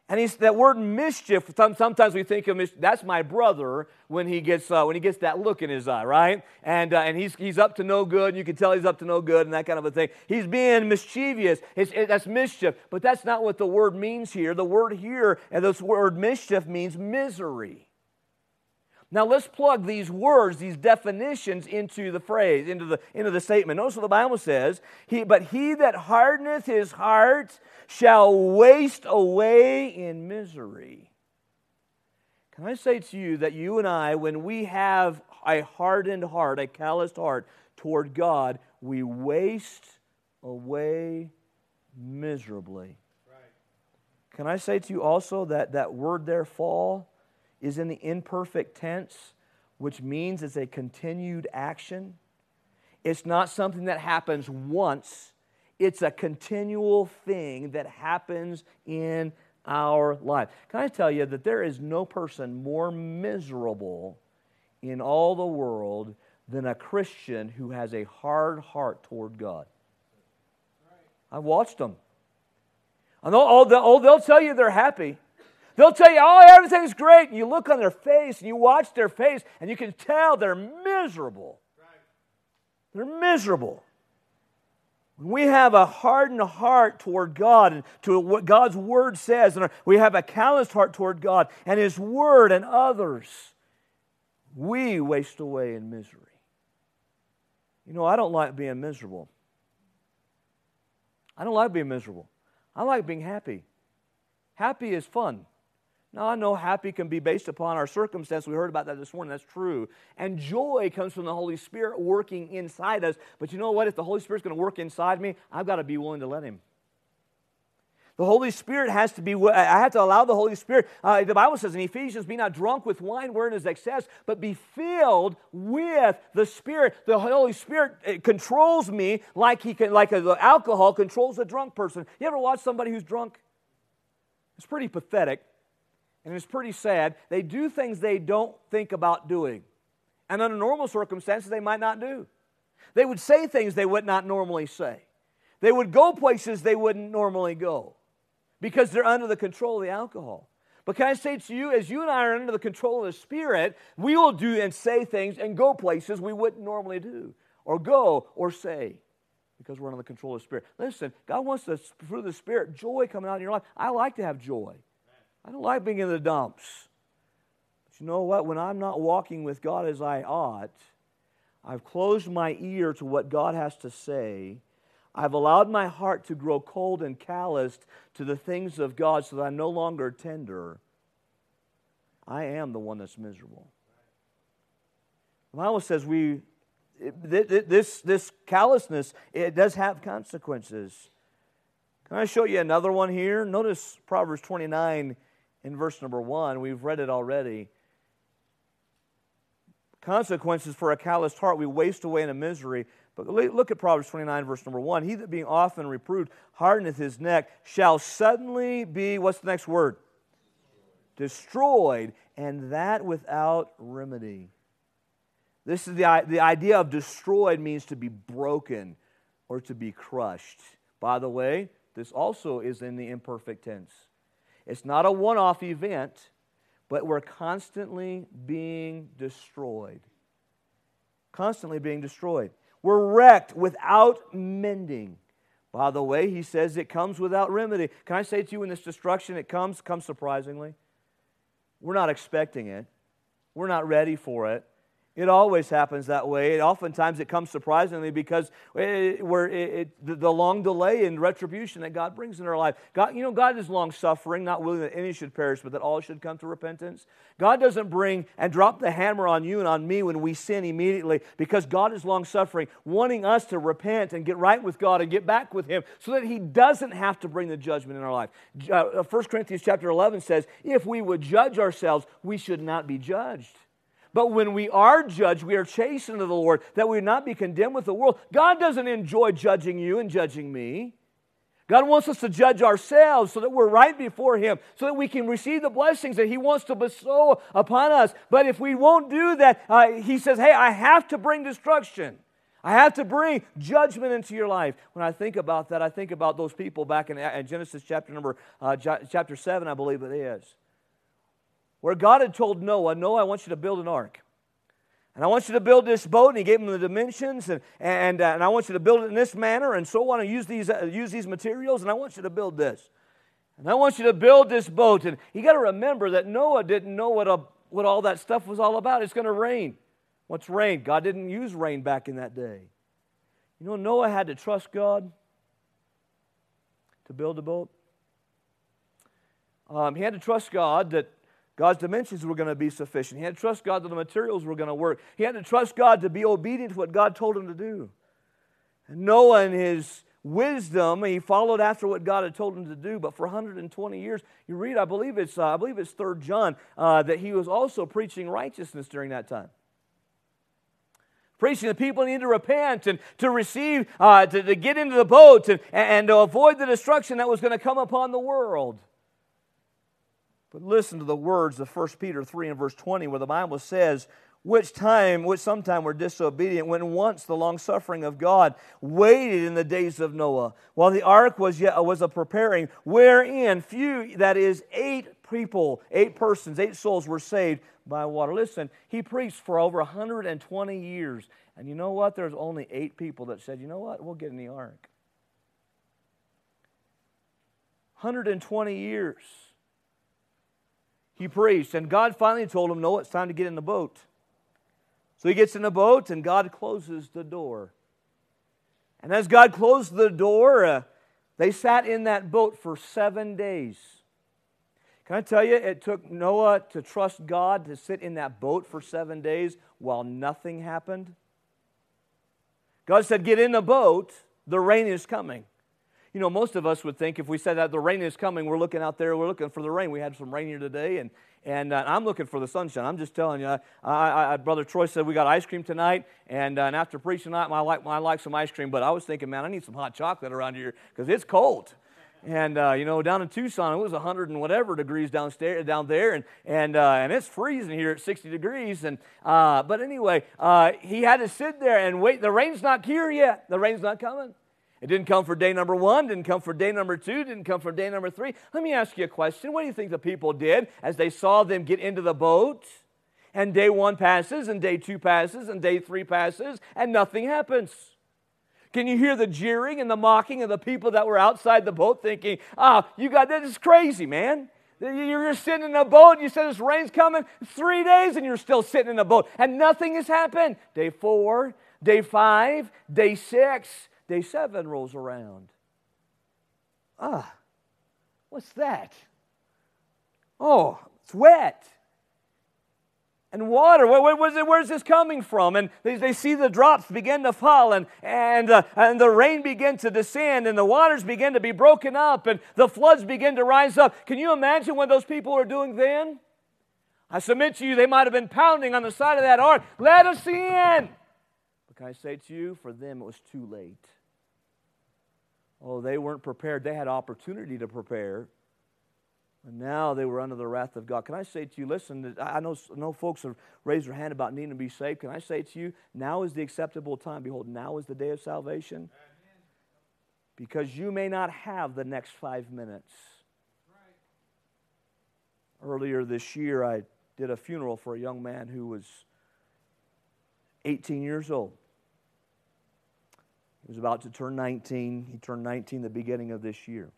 And he's, that word mischief, sometimes we think of mischief, that's my brother when he gets uh, when he gets that look in his eye, right? And uh, and he's he's up to no good. You can tell he's up to no good and that kind of a thing. He's being mischievous. It's, it, that's mischief. But that's not what the word means here. The word here, and this word mischief means misery. Now let's plug these words, these definitions into the phrase, into the into the statement. Notice what the Bible says. He, but he that hardeneth his heart shall waste away in misery. Can I say to you that you and I, when we have a hardened heart, a calloused heart toward God, we waste away miserably. Right. Can I say to you also that that word there, fall, is in the imperfect tense, which means it's a continued action. It's not something that happens once. It's a continual thing that happens in our life. Can I tell you that there is no person more miserable in all the world than a Christian who has a hard heart toward God? I've watched them. And they'll, oh, they'll, oh, they'll tell you they're happy. They'll tell you, oh, everything's great. And you look on their face and you watch their face and you can tell they're miserable. They're miserable. When we have a hardened heart toward God and to what God's Word says, and we have a calloused heart toward God and His Word and others, we waste away in misery. You know, I don't like being miserable. I don't like being miserable. I like being happy. Happy is fun. Now, I know happy can be based upon our circumstance. We heard about that this morning. That's true. And joy comes from the Holy Spirit working inside us. But you know what? If the Holy Spirit's going to work inside me, I've got to be willing to let Him. The Holy Spirit has to be, I have to allow the Holy Spirit. Uh, the Bible says in Ephesians, be not drunk with wine wherein is excess, but be filled with the Spirit. The Holy Spirit controls me like he can, like a, alcohol controls a drunk person. You ever watch somebody who's drunk? It's pretty pathetic. And it's pretty sad. They do things they don't think about doing. And under normal circumstances, they might not do. They would say things they would not normally say. They would go places they wouldn't normally go because they're under the control of the alcohol. But can I say to you, as you and I are under the control of the Spirit, we will do and say things and go places we wouldn't normally do or go or say because we're under the control of the Spirit. Listen, God wants us, through the Spirit, joy coming out in your life. I like to have joy. I don't like being in the dumps. But you know what? When I'm not walking with God as I ought, I've closed my ear to what God has to say. I've allowed my heart to grow cold and calloused to the things of God so that I'm no longer tender. I am the one that's miserable. The Bible says we, this, this callousness, it does have consequences. Can I show you another one here? Notice Proverbs twenty-nine in verse number one. We've read it already. Consequences for a calloused heart, we waste away in a misery. But look at Proverbs twenty-nine, verse number one. He that being often reproved hardeneth his neck shall suddenly be, what's the next word? Destroyed, and that without remedy. This is the, the idea of destroyed means to be broken or to be crushed. By the way, this also is in the imperfect tense. It's not a one-off event, but we're constantly being destroyed. Constantly being destroyed. We're wrecked without mending. By the way, he says it comes without remedy. Can I say to you, when this destruction, it comes, comes surprisingly? We're not expecting it. We're not ready for it. It always happens that way. Oftentimes it comes surprisingly because it, we're, it, it, the, the long delay in retribution that God brings in our life. God, you know, God is long-suffering, not willing that any should perish, but that all should come to repentance. God doesn't bring and drop the hammer on you and on me when we sin immediately because God is long-suffering, wanting us to repent and get right with God and get back with Him so that He doesn't have to bring the judgment in our life. Uh, First Corinthians chapter eleven says, if we would judge ourselves, we should not be judged. But when we are judged, we are chastened of the Lord, that we would not be condemned with the world. God doesn't enjoy judging you and judging me. God wants us to judge ourselves so that we're right before Him, so that we can receive the blessings that He wants to bestow upon us. But if we won't do that, uh, He says, hey, I have to bring destruction. I have to bring judgment into your life. When I think about that, I think about those people back in, in Genesis chapter number uh, chapter seven, I believe it is, where God had told Noah, Noah, I want you to build an ark. And I want you to build this boat, and he gave him the dimensions, and, and, uh, and I want you to build it in this manner, and so on, and use these, uh, use these materials, and I want you to build this. And I want you to build this boat. And you got to remember that Noah didn't know what, a, what all that stuff was all about. It's going to rain. What's rain? God didn't use rain back in that day. You know, Noah had to trust God to build a boat. Um, he had to trust God that God's dimensions were going to be sufficient. He had to trust God that the materials were going to work. He had to trust God to be obedient to what God told him to do. And Noah, in his wisdom, he followed after what God had told him to do. But for one hundred twenty years, you read, I believe it's, uh, I believe it's Third John, uh, that he was also preaching righteousness during that time. Preaching that people need to repent and to receive, uh, to, to get into the boat and, and to avoid the destruction that was going to come upon the world. But listen to the words of First Peter three and verse twenty, where the Bible says, which time, which sometime were disobedient, when once the long-suffering of God waited in the days of Noah, while the ark was yet was a preparing, wherein few, that is, eight people, eight persons, eight souls were saved by water. Listen, he preached for over one hundred twenty years, and you know what? There's only eight people that said, you know what? We'll get in the ark. one hundred twenty years. He preached, and God finally told him, no, it's time to get in the boat. So he gets in the boat, and God closes the door. And as God closed the door, uh, they sat in that boat for seven days. Can I tell you, it took Noah to trust God to sit in that boat for seven days while nothing happened? God said, get in the boat, the rain is coming. You know, most of us would think if we said that the rain is coming, we're looking out there, we're looking for the rain. We had some rain here today, and, and uh, I'm looking for the sunshine. I'm just telling you. I, I, I, Brother Troy said we got ice cream tonight, and, uh, and after preaching tonight, I like, I like some ice cream, but I was thinking, man, I need some hot chocolate around here because it's cold. And, uh, you know, down in Tucson, it was one hundred and whatever degrees downstairs, down there, and and uh, and it's freezing here at sixty degrees. And uh, But anyway, uh, he had to sit there and wait. The rain's not here yet. The rain's not coming. It didn't come for day number one, didn't come for day number two, didn't come for day number three. Let me ask you a question. What do you think the people did as they saw them get into the boat? And day one passes, and day two passes, and day three passes, and nothing happens. Can you hear the jeering and the mocking of the people that were outside the boat thinking, ah, oh, you got, this is crazy, man. You're sitting in a boat, you said this rain's coming, it's three days, and you're still sitting in a boat, and nothing has happened. Day four, day five, day six, day seven rolls around. Ah, what's that? Oh, it's wet. And water, where, where, where's, it, where's this coming from? And they, they see the drops begin to fall, and, and, uh, and the rain begin to descend, and the waters begin to be broken up, and the floods begin to rise up. Can you imagine what those people were doing then? I submit to you, they might have been pounding on the side of that ark, let us in! But can I say to you, for them it was too late. Oh, they weren't prepared. They had opportunity to prepare. And now they were under the wrath of God. Can I say to you, listen, I know, I know folks have raised their hand about needing to be saved. Can I say to you, now is the acceptable time. Behold, now is the day of salvation. Because you may not have the next five minutes. Earlier this year, I did a funeral for a young man who was eighteen years old. He was about to turn nineteen. He turned nineteen the beginning of this year.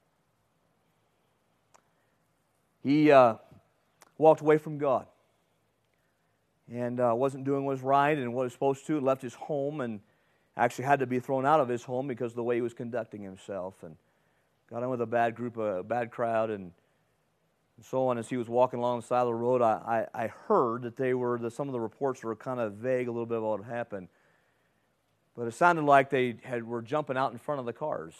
He uh, walked away from God and uh, wasn't doing what was right and what he was supposed to, left his home and actually had to be thrown out of his home because of the way he was conducting himself, and got in with a bad group, a bad crowd, and, and so on. As he was walking along the side of the road, I, I, I heard that they were, that some of the reports were kind of vague a little bit about what happened, but it sounded like they had were jumping out in front of the cars.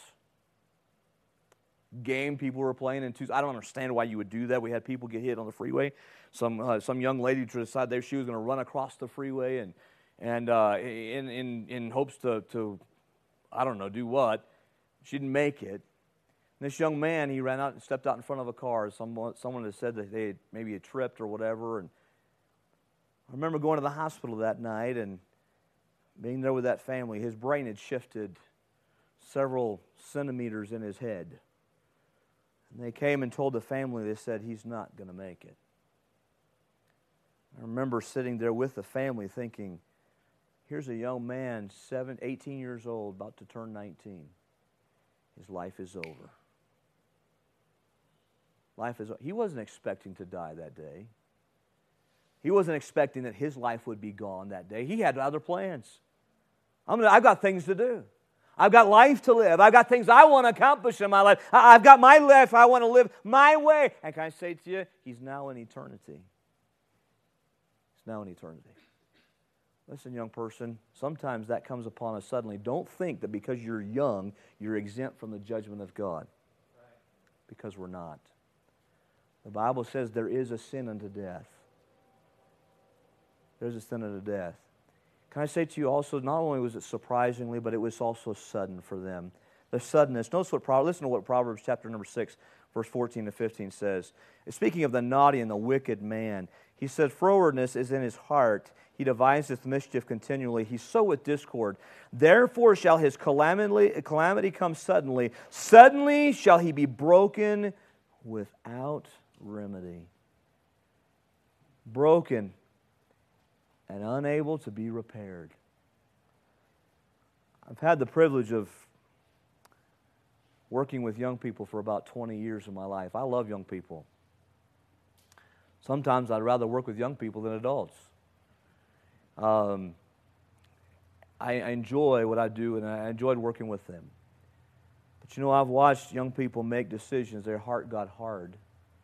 Game people were playing in Tucson. I don't understand why you would do that. We had people get hit on the freeway. Some uh, some young lady decided there she was going to run across the freeway and and uh, in in in hopes to to I don't know do what. She didn't make it. And this young man, he ran out and stepped out in front of a car. Someone someone had said that they had maybe had tripped or whatever. And I remember going to the hospital that night, and being there with that family, his brain had shifted several centimeters in his head. And they came and told the family, they said, he's not going to make it. I remember sitting there with the family thinking, here's a young man, seven, eighteen years old, about to turn nineteen. His life is over. Life is over. He wasn't expecting to die that day. He wasn't expecting that his life would be gone that day. He had other plans. I'm gonna, I've got things to do. I've got life to live. I've got things I want to accomplish in my life. I've got my life I want to live my way. And can I say to you, he's now in eternity. He's now in eternity. Listen, young person, sometimes that comes upon us suddenly. Don't think that because you're young, you're exempt from the judgment of God. Because we're not. The Bible says there is a sin unto death. There's a sin unto death. Can I say to you also, not only was it surprisingly, but it was also sudden for them. The suddenness. Notice what, listen to what Proverbs chapter number six, verse fourteen to fifteen says. Speaking of the naughty and the wicked man, he said, frowardness is in his heart. He deviseth mischief continually. He soweth discord. Therefore shall his calamity, calamity come suddenly. Suddenly shall he be broken without remedy. Broken and unable to be repaired. I've had the privilege of working with young people for about twenty years of my life. I love young people. Sometimes I'd rather work with young people than adults. Um, I, I enjoy what I do, and I enjoyed working with them. But you know, I've watched young people make decisions. Their heart got hard.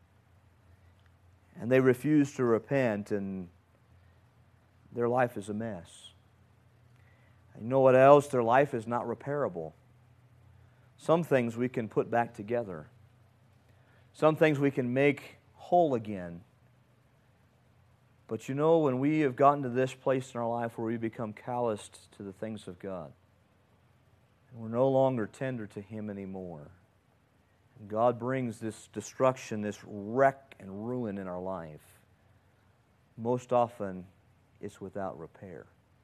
And they refused to repent, and their life is a mess. And you know what else? Their life is not repairable. Some things we can put back together. Some things we can make whole again. But you know, when we have gotten to this place in our life where we become calloused to the things of God, and we're no longer tender to Him anymore, and God brings this destruction, this wreck and ruin in our life, most often it's without repair.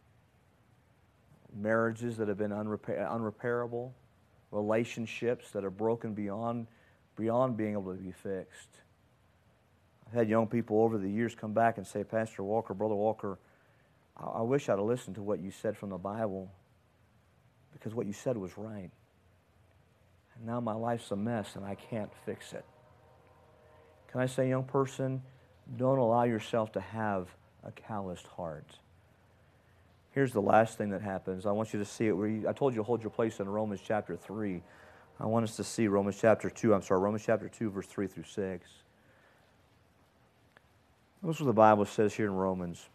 Marriages that have been unrepair- unrepairable, relationships that are broken beyond, beyond being able to be fixed. I've had young people over the years come back and say, Pastor Walker, Brother Walker, I, I wish I'd have listened to what you said from the Bible, because what you said was right. And now my life's a mess and I can't fix it. Can I say, young person, don't allow yourself to have a calloused heart. Here's the last thing that happens. I want you to see it. Where you, I told you to hold your place in Romans chapter three. I want us to see Romans chapter two. I'm sorry, Romans chapter two, verse three through six. Notice what the Bible says here in Romans.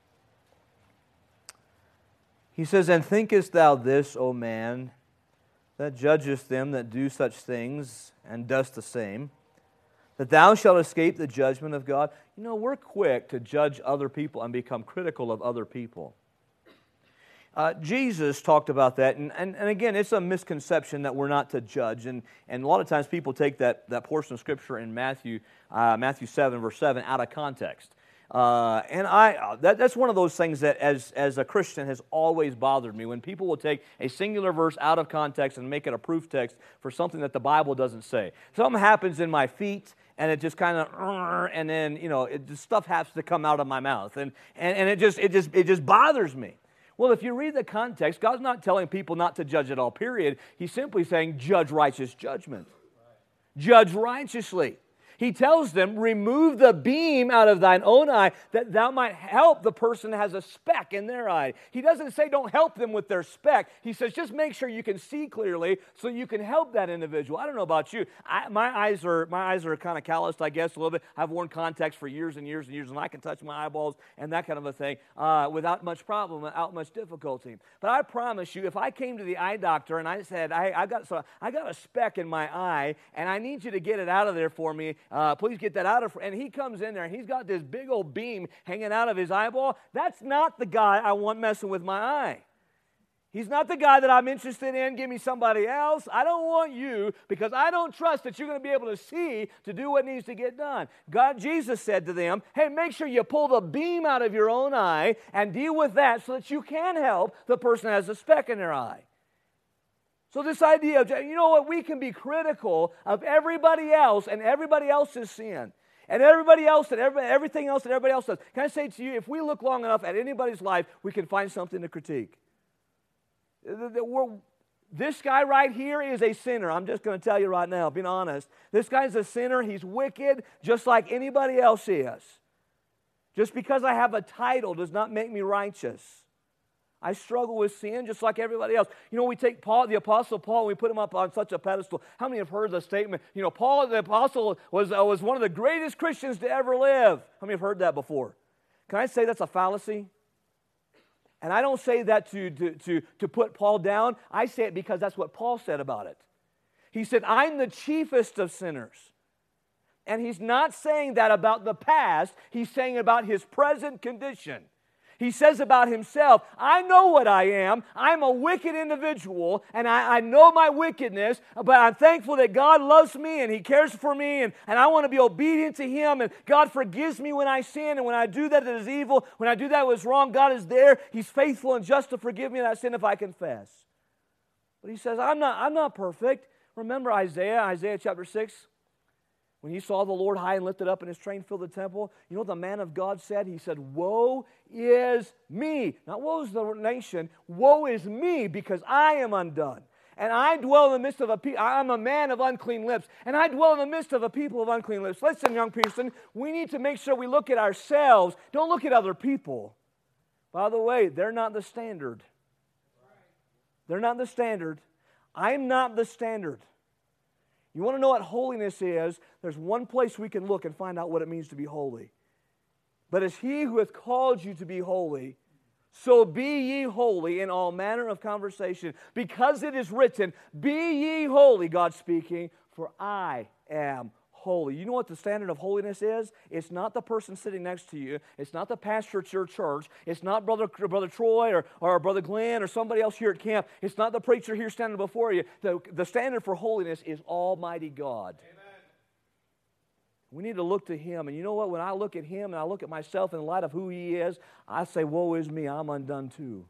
He says, And thinkest thou this, O man, that judgest them that do such things, and dost the same, that thou shalt escape the judgment of God? You know, we're quick to judge other people and become critical of other people. Uh, Jesus talked about that, and, and, and again, it's a misconception that we're not to judge, and, and a lot of times people take that, that portion of Scripture in Matthew, uh, Matthew seven, verse seven, out of context. Uh, and I that, that's one of those things that as, as a Christian has always bothered me, when people will take a singular verse out of context and make it a proof text for something that the Bible doesn't say. Something happens in my feet, and it just kind of, and then, you know, it, just stuff has to come out of my mouth, and, and, and it just it just it just bothers me. Well, if you read the context, God's not telling people not to judge at all, period. He's simply saying, judge righteous judgment. Judge righteously. He tells them, remove the beam out of thine own eye, that thou might help the person that has a speck in their eye. He doesn't say don't help them with their speck. He says just make sure you can see clearly so you can help that individual. I don't know about you. I, my eyes are my eyes are kind of calloused, I guess, a little bit. I've worn contacts for years and years and years, and I can touch my eyeballs and that kind of a thing uh, without much problem, without much difficulty. But I promise you, if I came to the eye doctor and I said, I, I got so I got a speck in my eye, and I need you to get it out of there for me, Uh, please get that out of, and he comes in there and he's got this big old beam hanging out of his eyeball. That's not the guy I want messing with my eye. He's not the guy that I'm interested in. Give me somebody else. I don't want you because I don't trust that you're going to be able to see to do what needs to get done. God, Jesus said to them, hey, make sure you pull the beam out of your own eye and deal with that so that you can help the person that has a speck in their eye. So this idea of, you know what, we can be critical of everybody else and everybody else's sin. And everybody else and every, everything else that everybody else does. Can I say to you, if we look long enough at anybody's life, we can find something to critique. This guy right here is a sinner. I'm just going to tell you right now, being honest. This guy's a sinner. He's wicked just like anybody else is. Just because I have a title does not make me righteous. I struggle with sin just like everybody else. You know, we take Paul, the Apostle Paul, and we put him up on such a pedestal. How many have heard the statement, you know, Paul the Apostle was, uh, was one of the greatest Christians to ever live? How many have heard that before? Can I say that's a fallacy? And I don't say that to, to, to, to put Paul down. I say it because that's what Paul said about it. He said, I'm the chiefest of sinners. And he's not saying that about the past. He's saying about his present condition. He says about himself, I know what I am. I'm a wicked individual, and I, I know my wickedness, but I'm thankful that God loves me, and He cares for me, and, and I want to be obedient to Him, and God forgives me when I sin, and when I do that that is evil, when I do that that is wrong, God is there. He's faithful and just to forgive me that sin if I confess. But he says, I'm not, I'm not perfect. Remember Isaiah, Isaiah chapter six? When he saw the Lord high and lifted up and His train filled the temple, you know what the man of God said? He said, woe is me. Not woe is the nation. Woe is me because I am undone. And I dwell in the midst of a people. I'm a man of unclean lips. And I dwell in the midst of a people of unclean lips. Listen, young person, we need to make sure we look at ourselves. Don't look at other people. By the way, they're not the standard. They're not the standard. I'm not the standard. You want to know what holiness is? There's one place we can look and find out what it means to be holy. But as He who hath called you to be holy, so be ye holy in all manner of conversation. Because it is written, be ye holy, God speaking, for I am holy. You know what the standard of holiness is? It's not the person sitting next to you. It's not the pastor at your church. It's not Brother, Brother Troy or, or Brother Glenn or somebody else here at camp. It's not the preacher here standing before you. The, the standard for holiness is Almighty God. Amen. We need to look to Him. And you know what? When I look at Him and I look at myself in light of who He is, I say, woe is me, I'm undone too.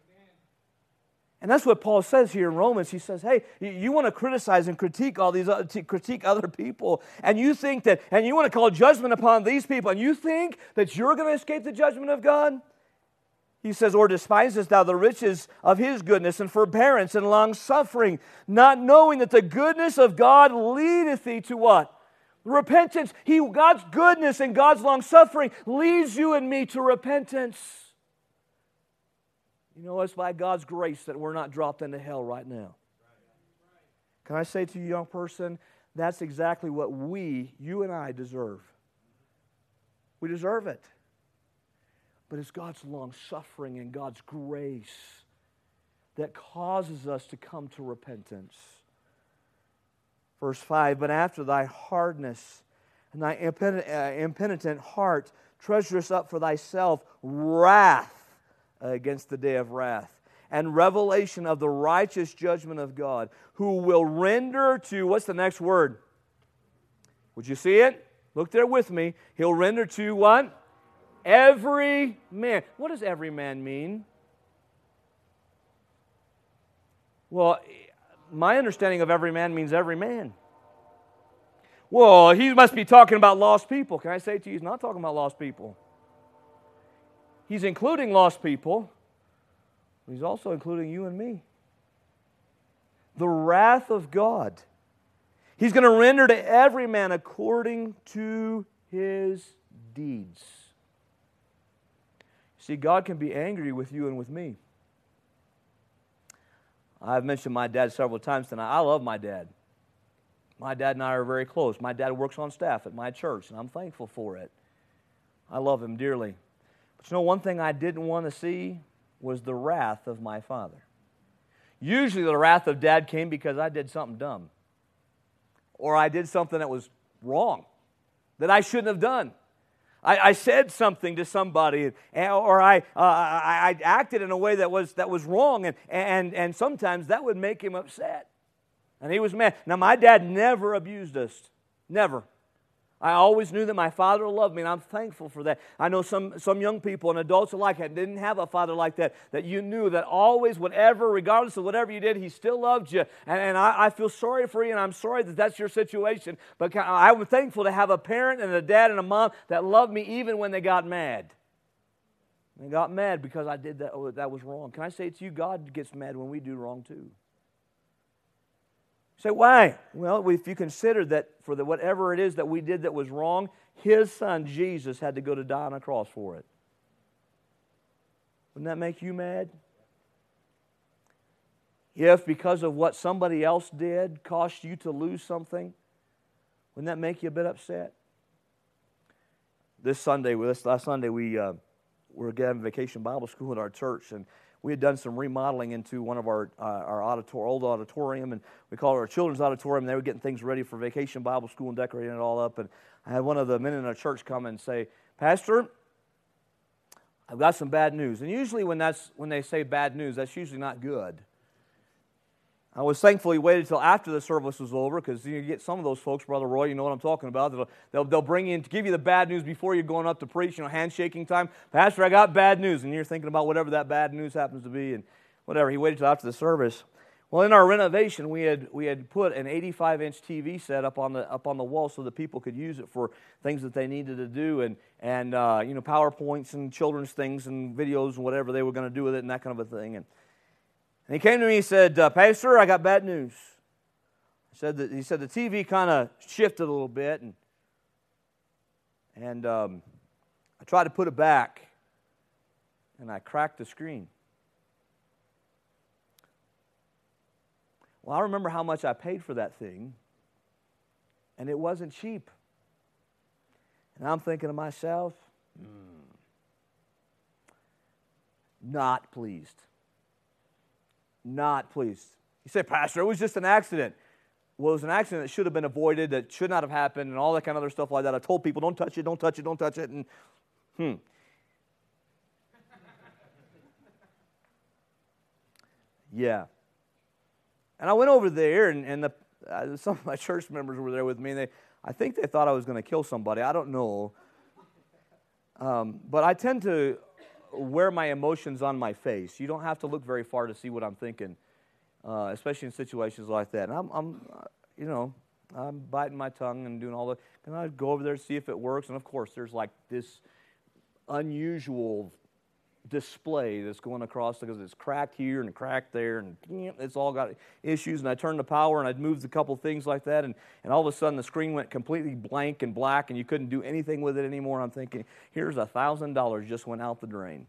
And that's what Paul says here in Romans. He says, hey, you want to criticize and critique all these, other, critique other people, and you think that, and you want to call judgment upon these people, and you think that you're going to escape the judgment of God? He says, or despisest thou the riches of His goodness and forbearance and long-suffering, not knowing that the goodness of God leadeth thee to what? Repentance. He, God's goodness and God's long-suffering leads you and me to repentance. You know, it's by God's grace that we're not dropped into hell right now. Can I say to you, young person, that's exactly what we, you and I, deserve. We deserve it. But it's God's long-suffering and God's grace that causes us to come to repentance. Verse five, but after thy hardness and thy impenitent, uh, impenitent heart treasurest up for thyself wrath against the day of wrath, and revelation of the righteous judgment of God, who will render to, what's the next word? Would you see it? Look there with me. He'll render to what? Every man. What does every man mean? Well, my understanding of every man means every man. Well, he must be talking about lost people. Can I say to you, he's not talking about lost people. He's including lost people. He's also including you and me. The wrath of God. He's going to render to every man according to his deeds. See, God can be angry with you and with me. I've mentioned my dad several times tonight. I love my dad. My dad and I are very close. My dad works on staff at my church, and I'm thankful for it. I love him dearly. But you know, one thing I didn't want to see was the wrath of my father. Usually the wrath of Dad came because I did something dumb, or I did something that was wrong, that I shouldn't have done. I, I said something to somebody, and, or I, uh, I I acted in a way that was that was wrong, and, and, and sometimes that would make him upset. And he was mad. Now, my dad never abused us. Never. I always knew that my father loved me, and I'm thankful for that. I know some, some young people and adults alike that didn't have a father like that, that you knew that always, whatever, regardless of whatever you did, he still loved you. And, and I, I feel sorry for you, and I'm sorry that that's your situation. But I'm thankful to have a parent and a dad and a mom that loved me even when they got mad. They got mad because I did that, oh, that was wrong. Can I say to you, God gets mad when we do wrong too. Say, why? Well, if you consider that for the whatever it is that we did that was wrong, His Son, Jesus, had to go to die on a cross for it. Wouldn't that make you mad? If because of what somebody else did cost you to lose something, wouldn't that make you a bit upset? This Sunday, this last Sunday, we uh, were having vacation Bible school at our church, and we had done some remodeling into one of our uh, our auditor, old auditorium, and we called it our children's auditorium. And they were getting things ready for vacation Bible school and decorating it all up. And I had one of the men in our church come and say, "Pastor, I've got some bad news." And usually when that's when they say bad news, that's usually not good. I was thankful he waited until after the service was over, because you get some of those folks, Brother Roy, you know what I'm talking about. They'll, they'll, they'll bring you in to give you the bad news before you're going up to preach, you know, handshaking time. "Pastor, I got bad news." And you're thinking about whatever that bad news happens to be, and whatever. He waited until after the service. Well, in our renovation, we had we had put an eighty-five inch T V set up on the up on the wall so that people could use it for things that they needed to do, and and uh, you know, PowerPoints and children's things and videos and whatever they were going to do with it and that kind of a thing. And And he came to me and said, uh, "Pastor, I got bad news." He said that, he said the T V kind of shifted a little bit, and and um, I tried to put it back, and I cracked the screen. Well, I remember how much I paid for that thing, and it wasn't cheap. And I'm thinking to myself, hmm, not pleased. Not pleased. You say, "Pastor, it was just an accident." Well, it was an accident that should have been avoided, that should not have happened, and all that kind of other stuff like that. I told people, "Don't touch it, don't touch it, don't touch it," and hmm. Yeah. And I went over there, and, and the, uh, some of my church members were there with me, and they, I think they thought I was going to kill somebody. I don't know. Um, but I tend to wear my emotions on my face. You don't have to look very far to see what I'm thinking, uh, especially in situations like that. And I'm, I'm, you know, I'm biting my tongue and doing all the, and I go over there to see if it works. And of course, there's like this unusual display that's going across because it's cracked here and cracked there, and it's all got issues. And I turned the power, and I'd moved a couple things like that, and, and all of a sudden the screen went completely blank and black, and you couldn't do anything with it anymore. And I'm thinking, here's a thousand dollars just went out the drain.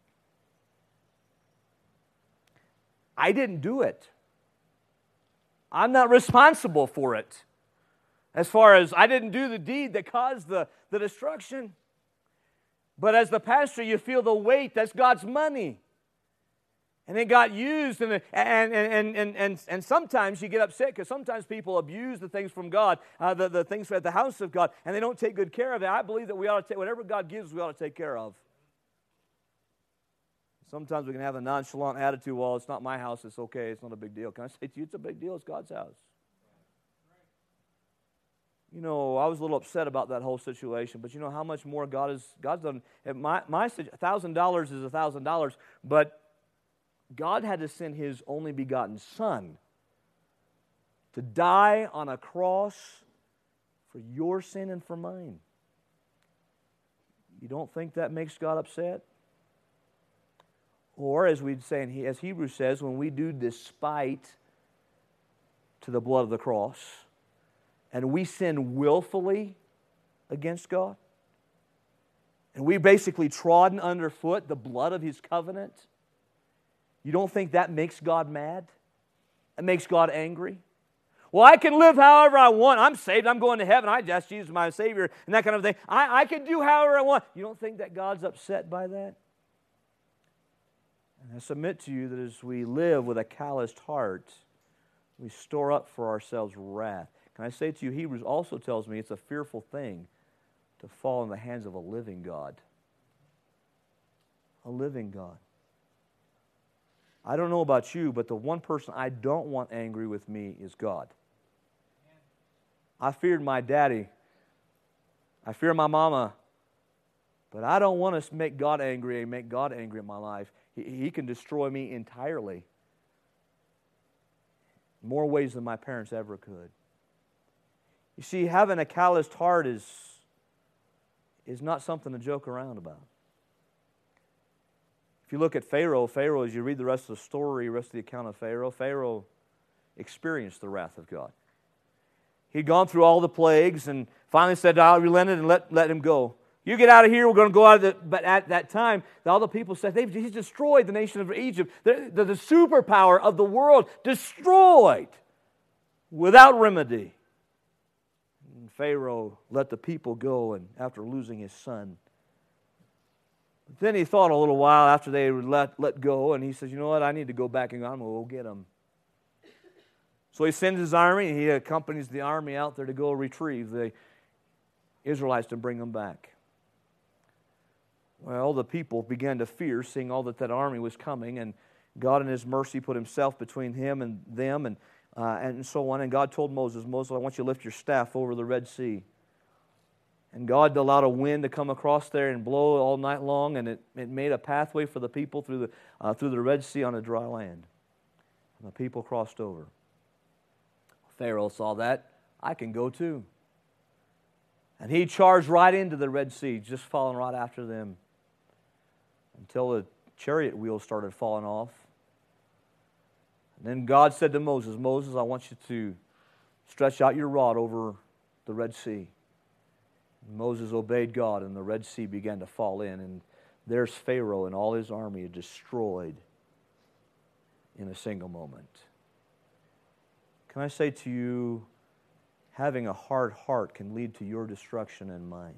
I didn't do it. I'm not responsible for it. As far as I didn't do the deed that caused the, the destruction. But as the pastor, you feel the weight. That's God's money. And it got used, and and and and and, and sometimes you get upset because sometimes people abuse the things from God, uh, the, the things at the house of God, and they don't take good care of it. I believe that we ought to take whatever God gives, we ought to take care of. Sometimes we can have a nonchalant attitude, "Well, it's not my house, it's okay, it's not a big deal." Can I say to you, it's a big deal, it's God's house. You know, I was a little upset about that whole situation, but you know how much more God has, God's done. My, my one thousand dollars is one thousand dollars, but God had to send His only begotten Son to die on a cross for your sin and for mine. You don't think that makes God upset? Or, as we'd say, in, as Hebrews says, when we do despite to the blood of the cross, and we sin willfully against God, and we basically trodden underfoot the blood of His covenant, you don't think that makes God mad? It makes God angry? Well, I can live however I want. I'm saved. I'm going to heaven. I just Jesus my Savior and that kind of thing. I, I can do however I want. You don't think that God's upset by that? And I submit to you that as we live with a calloused heart, we store up for ourselves wrath. Can I say to you, Hebrews also tells me it's a fearful thing to fall in the hands of a living God. A living God. I don't know about you, but the one person I don't want angry with me is God. I feared my daddy. I fear my mama. But I don't want to make God angry and make God angry in my life. He, he can destroy me entirely. More ways than my parents ever could. You see, having a calloused heart is, is not something to joke around about. If you look at Pharaoh, Pharaoh, as you read the rest of the story, the rest of the account of Pharaoh, Pharaoh experienced the wrath of God. He'd gone through all the plagues and finally said, I relented and let, let him go. You get out of here, we're going to go out of the... But at that time, all the people said, They've, he's destroyed the nation of Egypt. The, the, the superpower of the world destroyed without remedy. And Pharaoh let the people go, and after losing his son. But then he thought a little while after they were let, let go, and he says, you know what, I need to go back and I'm going to go get him. So he sends his army, he accompanies the army out there to go retrieve the Israelites to bring them back. Well, the people began to fear, seeing all that that army was coming, and God in His mercy put Himself between him and them, and uh, and so on. And God told Moses, Moses, I want you to lift your staff over the Red Sea. And God allowed a wind to come across there and blow all night long, and it, it made a pathway for the people through the uh, through the Red Sea on a dry land. And the people crossed over. Pharaoh saw that. I can go too. And he charged right into the Red Sea, just following right after them, until the chariot wheels started falling off. And then God said to Moses, Moses, I want you to stretch out your rod over the Red Sea. And Moses obeyed God, and the Red Sea began to fall in, and there's Pharaoh and all his army destroyed in a single moment. Can I say to you, having a hard heart can lead to your destruction and mine.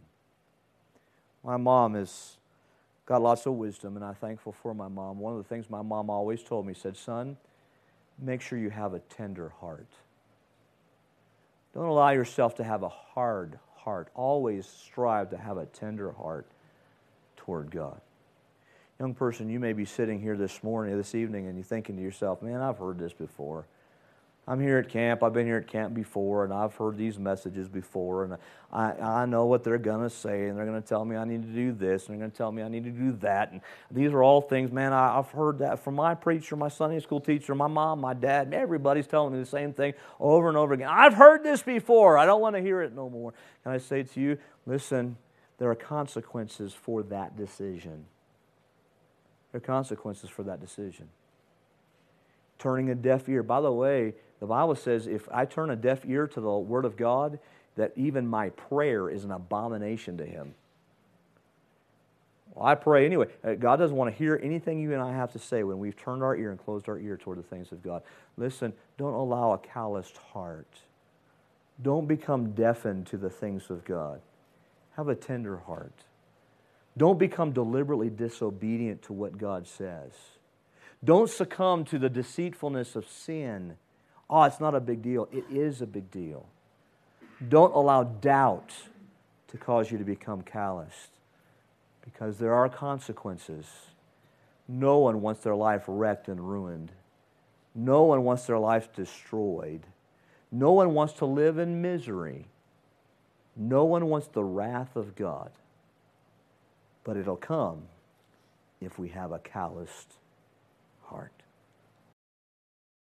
My mom has got lots of wisdom, and I'm thankful for my mom. One of the things my mom always told me, said, son, make sure you have a tender heart. Don't allow yourself to have a hard heart. Always strive to have a tender heart toward God. Young person, you may be sitting here this morning, this evening, and you're thinking to yourself, man, I've heard this before. I'm here at camp, I've been here at camp before, and I've heard these messages before, and I, I know what they're going to say, and they're going to tell me I need to do this, and they're going to tell me I need to do that, and these are all things, man, I, I've heard that from my preacher, my Sunday school teacher, my mom, my dad, and everybody's telling me the same thing over and over again. I've heard this before, I don't want to hear it no more. Can I say to you, listen, there are consequences for that decision. There are consequences for that decision. Turning a deaf ear. By the way, the Bible says if I turn a deaf ear to the Word of God, that even my prayer is an abomination to Him. Well, I pray anyway. God doesn't want to hear anything you and I have to say when we've turned our ear and closed our ear toward the things of God. Listen, don't allow a calloused heart. Don't become deafened to the things of God. Have a tender heart. Don't become deliberately disobedient to what God says. Don't succumb to the deceitfulness of sin. Oh, it's not a big deal. It is a big deal. Don't allow doubt to cause you to become calloused, because there are consequences. No one wants their life wrecked and ruined. No one wants their life destroyed. No one wants to live in misery. No one wants the wrath of God. But it'll come if we have a calloused